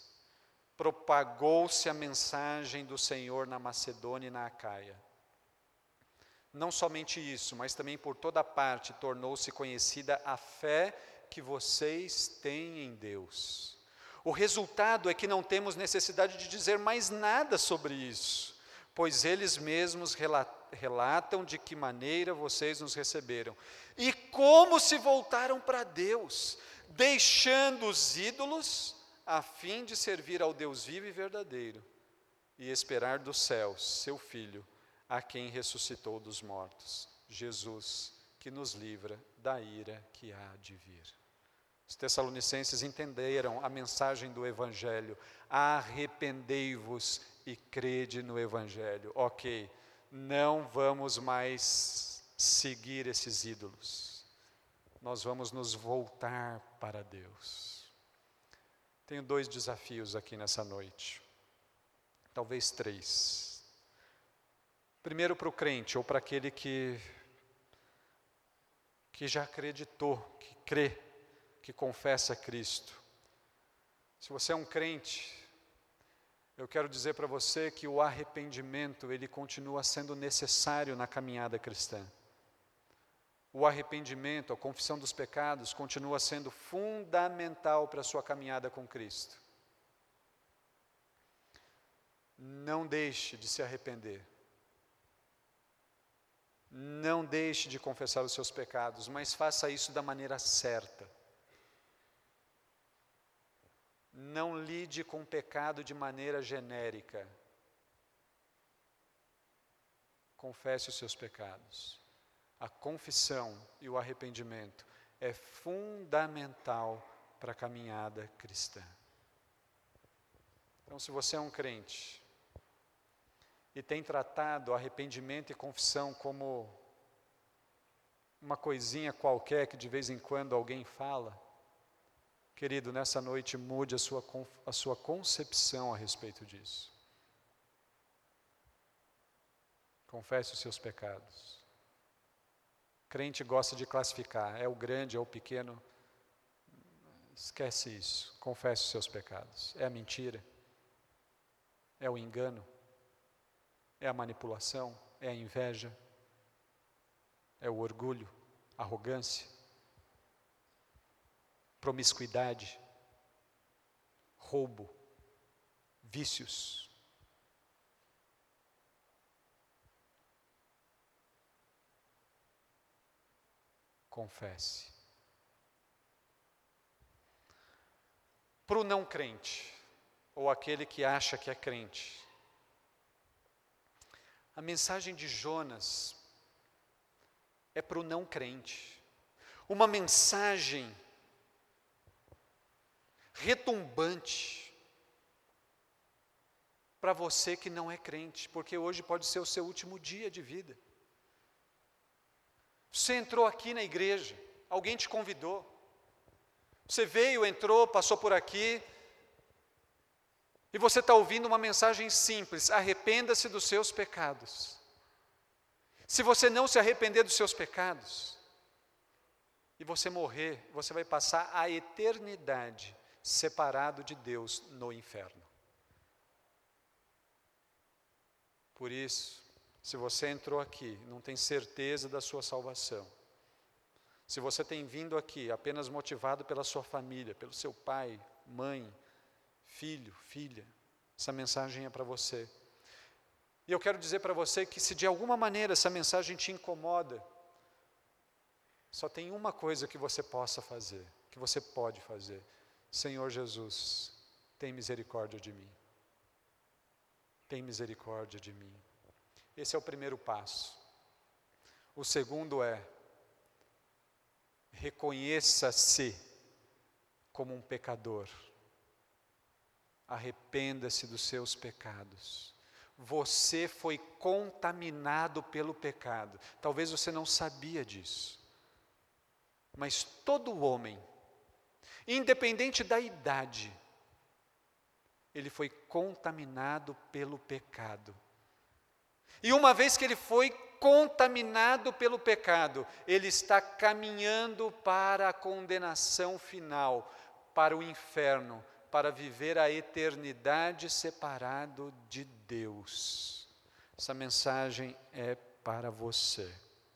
propagou-se a mensagem do Senhor na Macedônia e na Acaia. Não somente isso, mas também por toda parte tornou-se conhecida a fé que vocês têm em Deus. O resultado é que não temos necessidade de dizer mais nada sobre isso, pois eles mesmos relatam de que maneira vocês nos receberam e como se voltaram para Deus, deixando os ídolos a fim de servir ao Deus vivo e verdadeiro e esperar dos céus seu Filho, a quem ressuscitou dos mortos, Jesus, que nos livra da ira que há de vir. Os Tessalonicenses entenderam a mensagem do Evangelho: arrependei-vos e crede no Evangelho. Ok, não vamos mais seguir esses ídolos, nós vamos nos voltar para Deus. Tenho 2 desafios aqui nessa noite, talvez 3. Primeiro para o crente, ou para aquele que já acreditou, que crê, que confessa Cristo. Se você é um crente, eu quero dizer para você que o arrependimento, ele continua sendo necessário na caminhada cristã. O arrependimento, a confissão dos pecados, continua sendo fundamental para a sua caminhada com Cristo. Não deixe de se arrepender. Não deixe de confessar os seus pecados, mas faça isso da maneira certa. Não lide com o pecado de maneira genérica. Confesse os seus pecados. A confissão e o arrependimento é fundamental para a caminhada cristã. Então, se você é um crente e tem tratado arrependimento e confissão como uma coisinha qualquer que de vez em quando alguém fala, querido, nessa noite mude a sua concepção a respeito disso. Confesse os seus pecados. Crente gosta de classificar, é o grande, é o pequeno. Esquece isso, confesse os seus pecados. É a mentira, é o engano, é a manipulação, é a inveja, é o orgulho, arrogância, promiscuidade, roubo, vícios. Confesse. Para o não crente, ou aquele que acha que é crente, a mensagem de Jonas é para o não crente. Uma mensagem retumbante para você que não é crente, porque hoje pode ser o seu último dia de vida. Você entrou aqui na igreja, alguém te convidou. Você veio, entrou, passou por aqui, e você está ouvindo uma mensagem simples: arrependa-se dos seus pecados. Se você não se arrepender dos seus pecados, e você morrer, você vai passar a eternidade separado de Deus no inferno. Por isso, se você entrou aqui, não tem certeza da sua salvação, se você tem vindo aqui apenas motivado pela sua família, pelo seu pai, mãe, filho, filha, essa mensagem é para você. E eu quero dizer para você que se de alguma maneira essa mensagem te incomoda, só tem uma coisa que você possa fazer, que você pode fazer: Senhor Jesus, tem misericórdia de mim. Tem misericórdia de mim. Esse é o primeiro passo. O segundo é: reconheça-se como um pecador. Arrependa-se dos seus pecados. Você foi contaminado pelo pecado. Talvez você não sabia disso. Mas todo homem, independente da idade, ele foi contaminado pelo pecado. E uma vez que ele foi contaminado pelo pecado, ele está caminhando para a condenação final, para o inferno, para viver a eternidade separado de Deus. Essa mensagem é para você.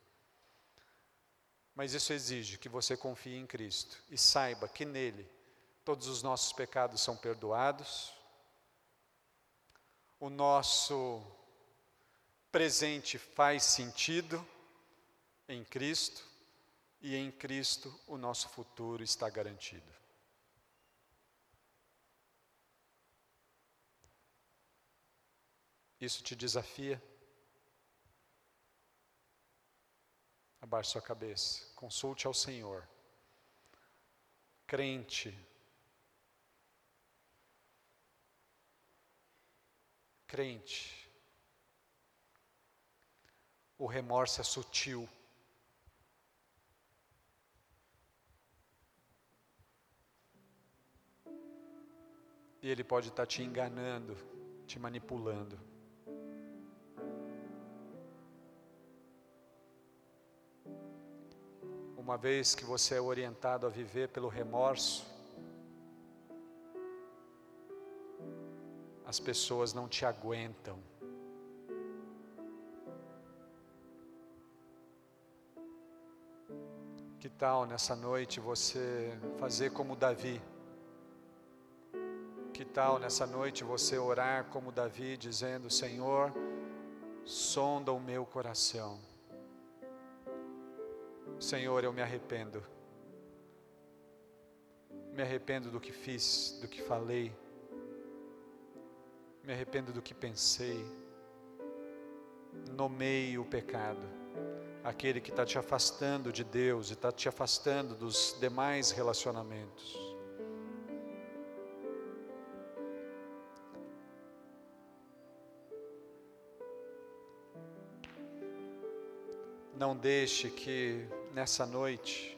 Mas isso exige que você confie em Cristo e saiba que nele todos os nossos pecados são perdoados, o nosso presente faz sentido em Cristo e em Cristo o nosso futuro está garantido. Isso te desafia? Abaixe sua cabeça, consulte ao Senhor. Crente, o remorso é sutil. E ele pode estar te enganando, te manipulando. Uma vez que você é orientado a viver pelo remorso, as pessoas não te aguentam. Que tal nessa noite você fazer como Davi? Que tal nessa noite você orar como Davi, dizendo: Senhor, sonda o meu coração. Senhor, eu me arrependo. Me arrependo do que fiz, do que falei. Me arrependo do que pensei. Nomeie o pecado, aquele que está te afastando de Deus e está te afastando dos demais relacionamentos. Não deixe que nessa noite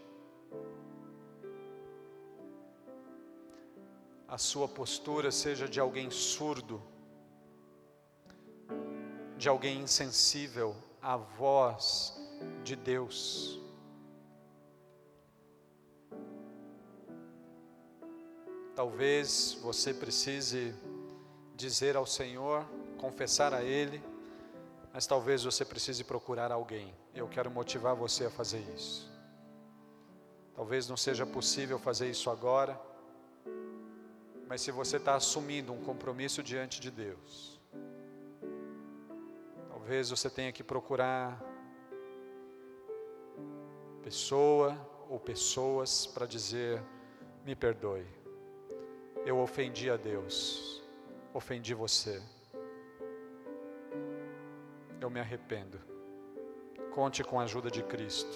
a sua postura seja de alguém surdo, de alguém insensível à voz de Deus. Talvez você precise dizer ao Senhor, confessar a Ele, mas talvez você precise procurar alguém. Eu quero motivar você a fazer isso. Talvez não seja possível fazer isso agora, mas se você está assumindo um compromisso diante de Deus, talvez você tenha que procurar pessoa ou pessoas para dizer: me perdoe, eu ofendi a Deus, ofendi você, eu me arrependo. Conte com a ajuda de Cristo.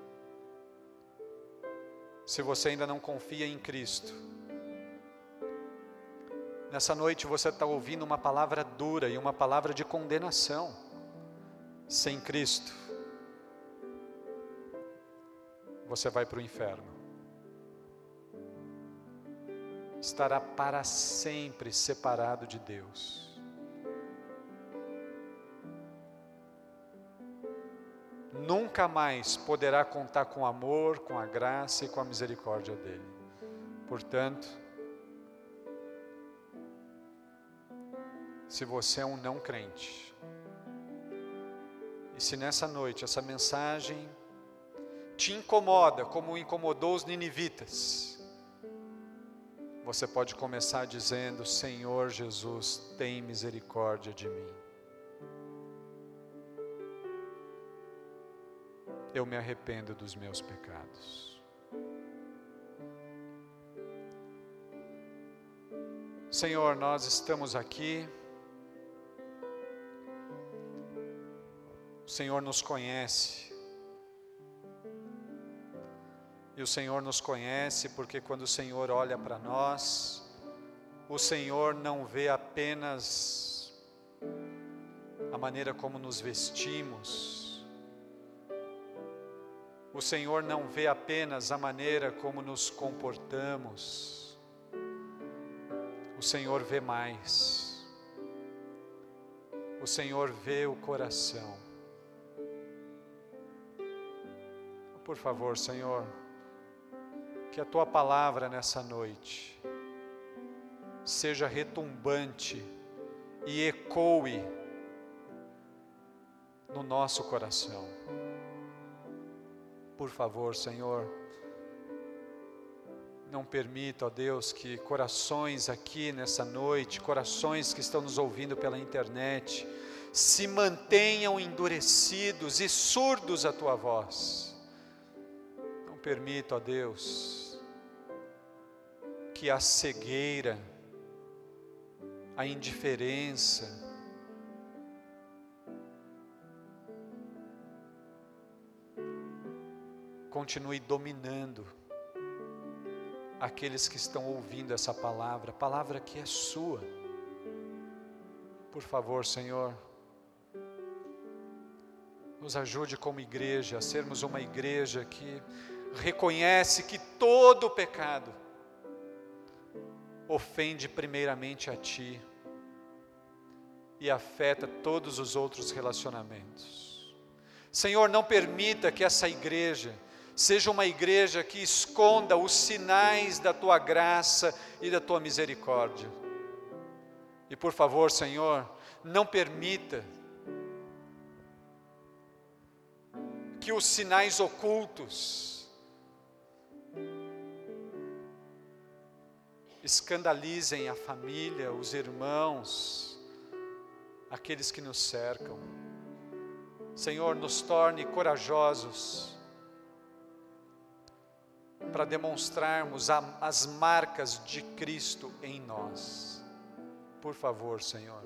Se você ainda não confia em Cristo, nessa noite você está ouvindo uma palavra dura e uma palavra de condenação. Sem Cristo, você vai para o inferno. Estará para sempre separado de Deus. Nunca mais poderá contar com o amor, com a graça e com a misericórdia dele. Portanto, se você é um não crente, e se nessa noite essa mensagem te incomoda como incomodou os ninivitas, você pode começar dizendo: Senhor Jesus, tem misericórdia de mim. Eu me arrependo dos meus pecados. Senhor, nós estamos aqui. O Senhor nos conhece. E o Senhor nos conhece porque quando o Senhor olha para nós, o Senhor não vê apenas a maneira como nos vestimos. O Senhor não vê apenas a maneira como nos comportamos. O Senhor vê mais. O Senhor vê o coração. Por favor, Senhor, que a Tua palavra nessa noite seja retumbante e ecoe no nosso coração. Por favor, Senhor, não permita, ó Deus, que corações aqui nessa noite, corações que estão nos ouvindo pela internet, se mantenham endurecidos e surdos à Tua voz. Não permita, ó Deus, que a cegueira, a indiferença, continue dominando aqueles que estão ouvindo essa palavra, palavra que é sua. Por favor, Senhor, nos ajude como igreja a sermos uma igreja que reconhece que todo pecado ofende primeiramente a Ti e afeta todos os outros relacionamentos. Senhor, não permita que essa igreja seja uma igreja que esconda os sinais da Tua graça e da Tua misericórdia. E por favor, Senhor, não permita que os sinais ocultos escandalizem a família, os irmãos, aqueles que nos cercam. Senhor, nos torne corajosos para demonstrarmos as marcas de Cristo em nós. Por favor, Senhor,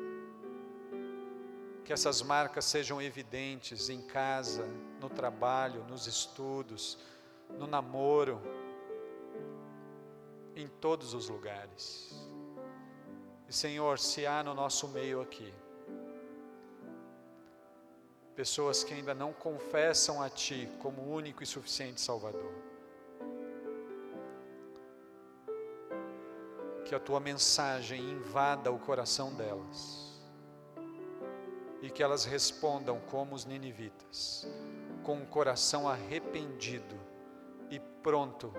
que essas marcas sejam evidentes em casa, no trabalho, nos estudos, no namoro, em todos os lugares. E Senhor, se há no nosso meio aqui pessoas que ainda não confessam a Ti como único e suficiente Salvador, que a Tua mensagem invada o coração delas e que elas respondam como os ninivitas, com o coração arrependido e pronto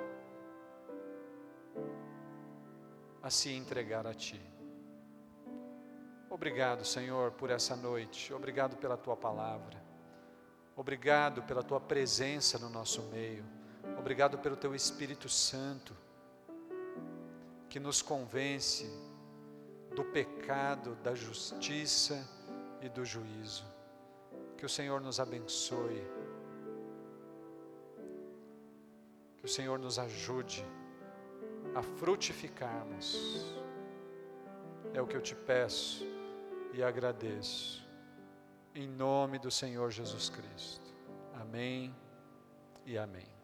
a se entregar a Ti. Obrigado, Senhor, por essa noite. Obrigado pela Tua palavra. Obrigado pela Tua presença no nosso meio. Obrigado pelo Teu Espírito Santo, que nos convence do pecado, da justiça e do juízo. Que o Senhor nos abençoe. Que o Senhor nos ajude a frutificarmos. É o que eu Te peço e agradeço. Em nome do Senhor Jesus Cristo. Amém e amém.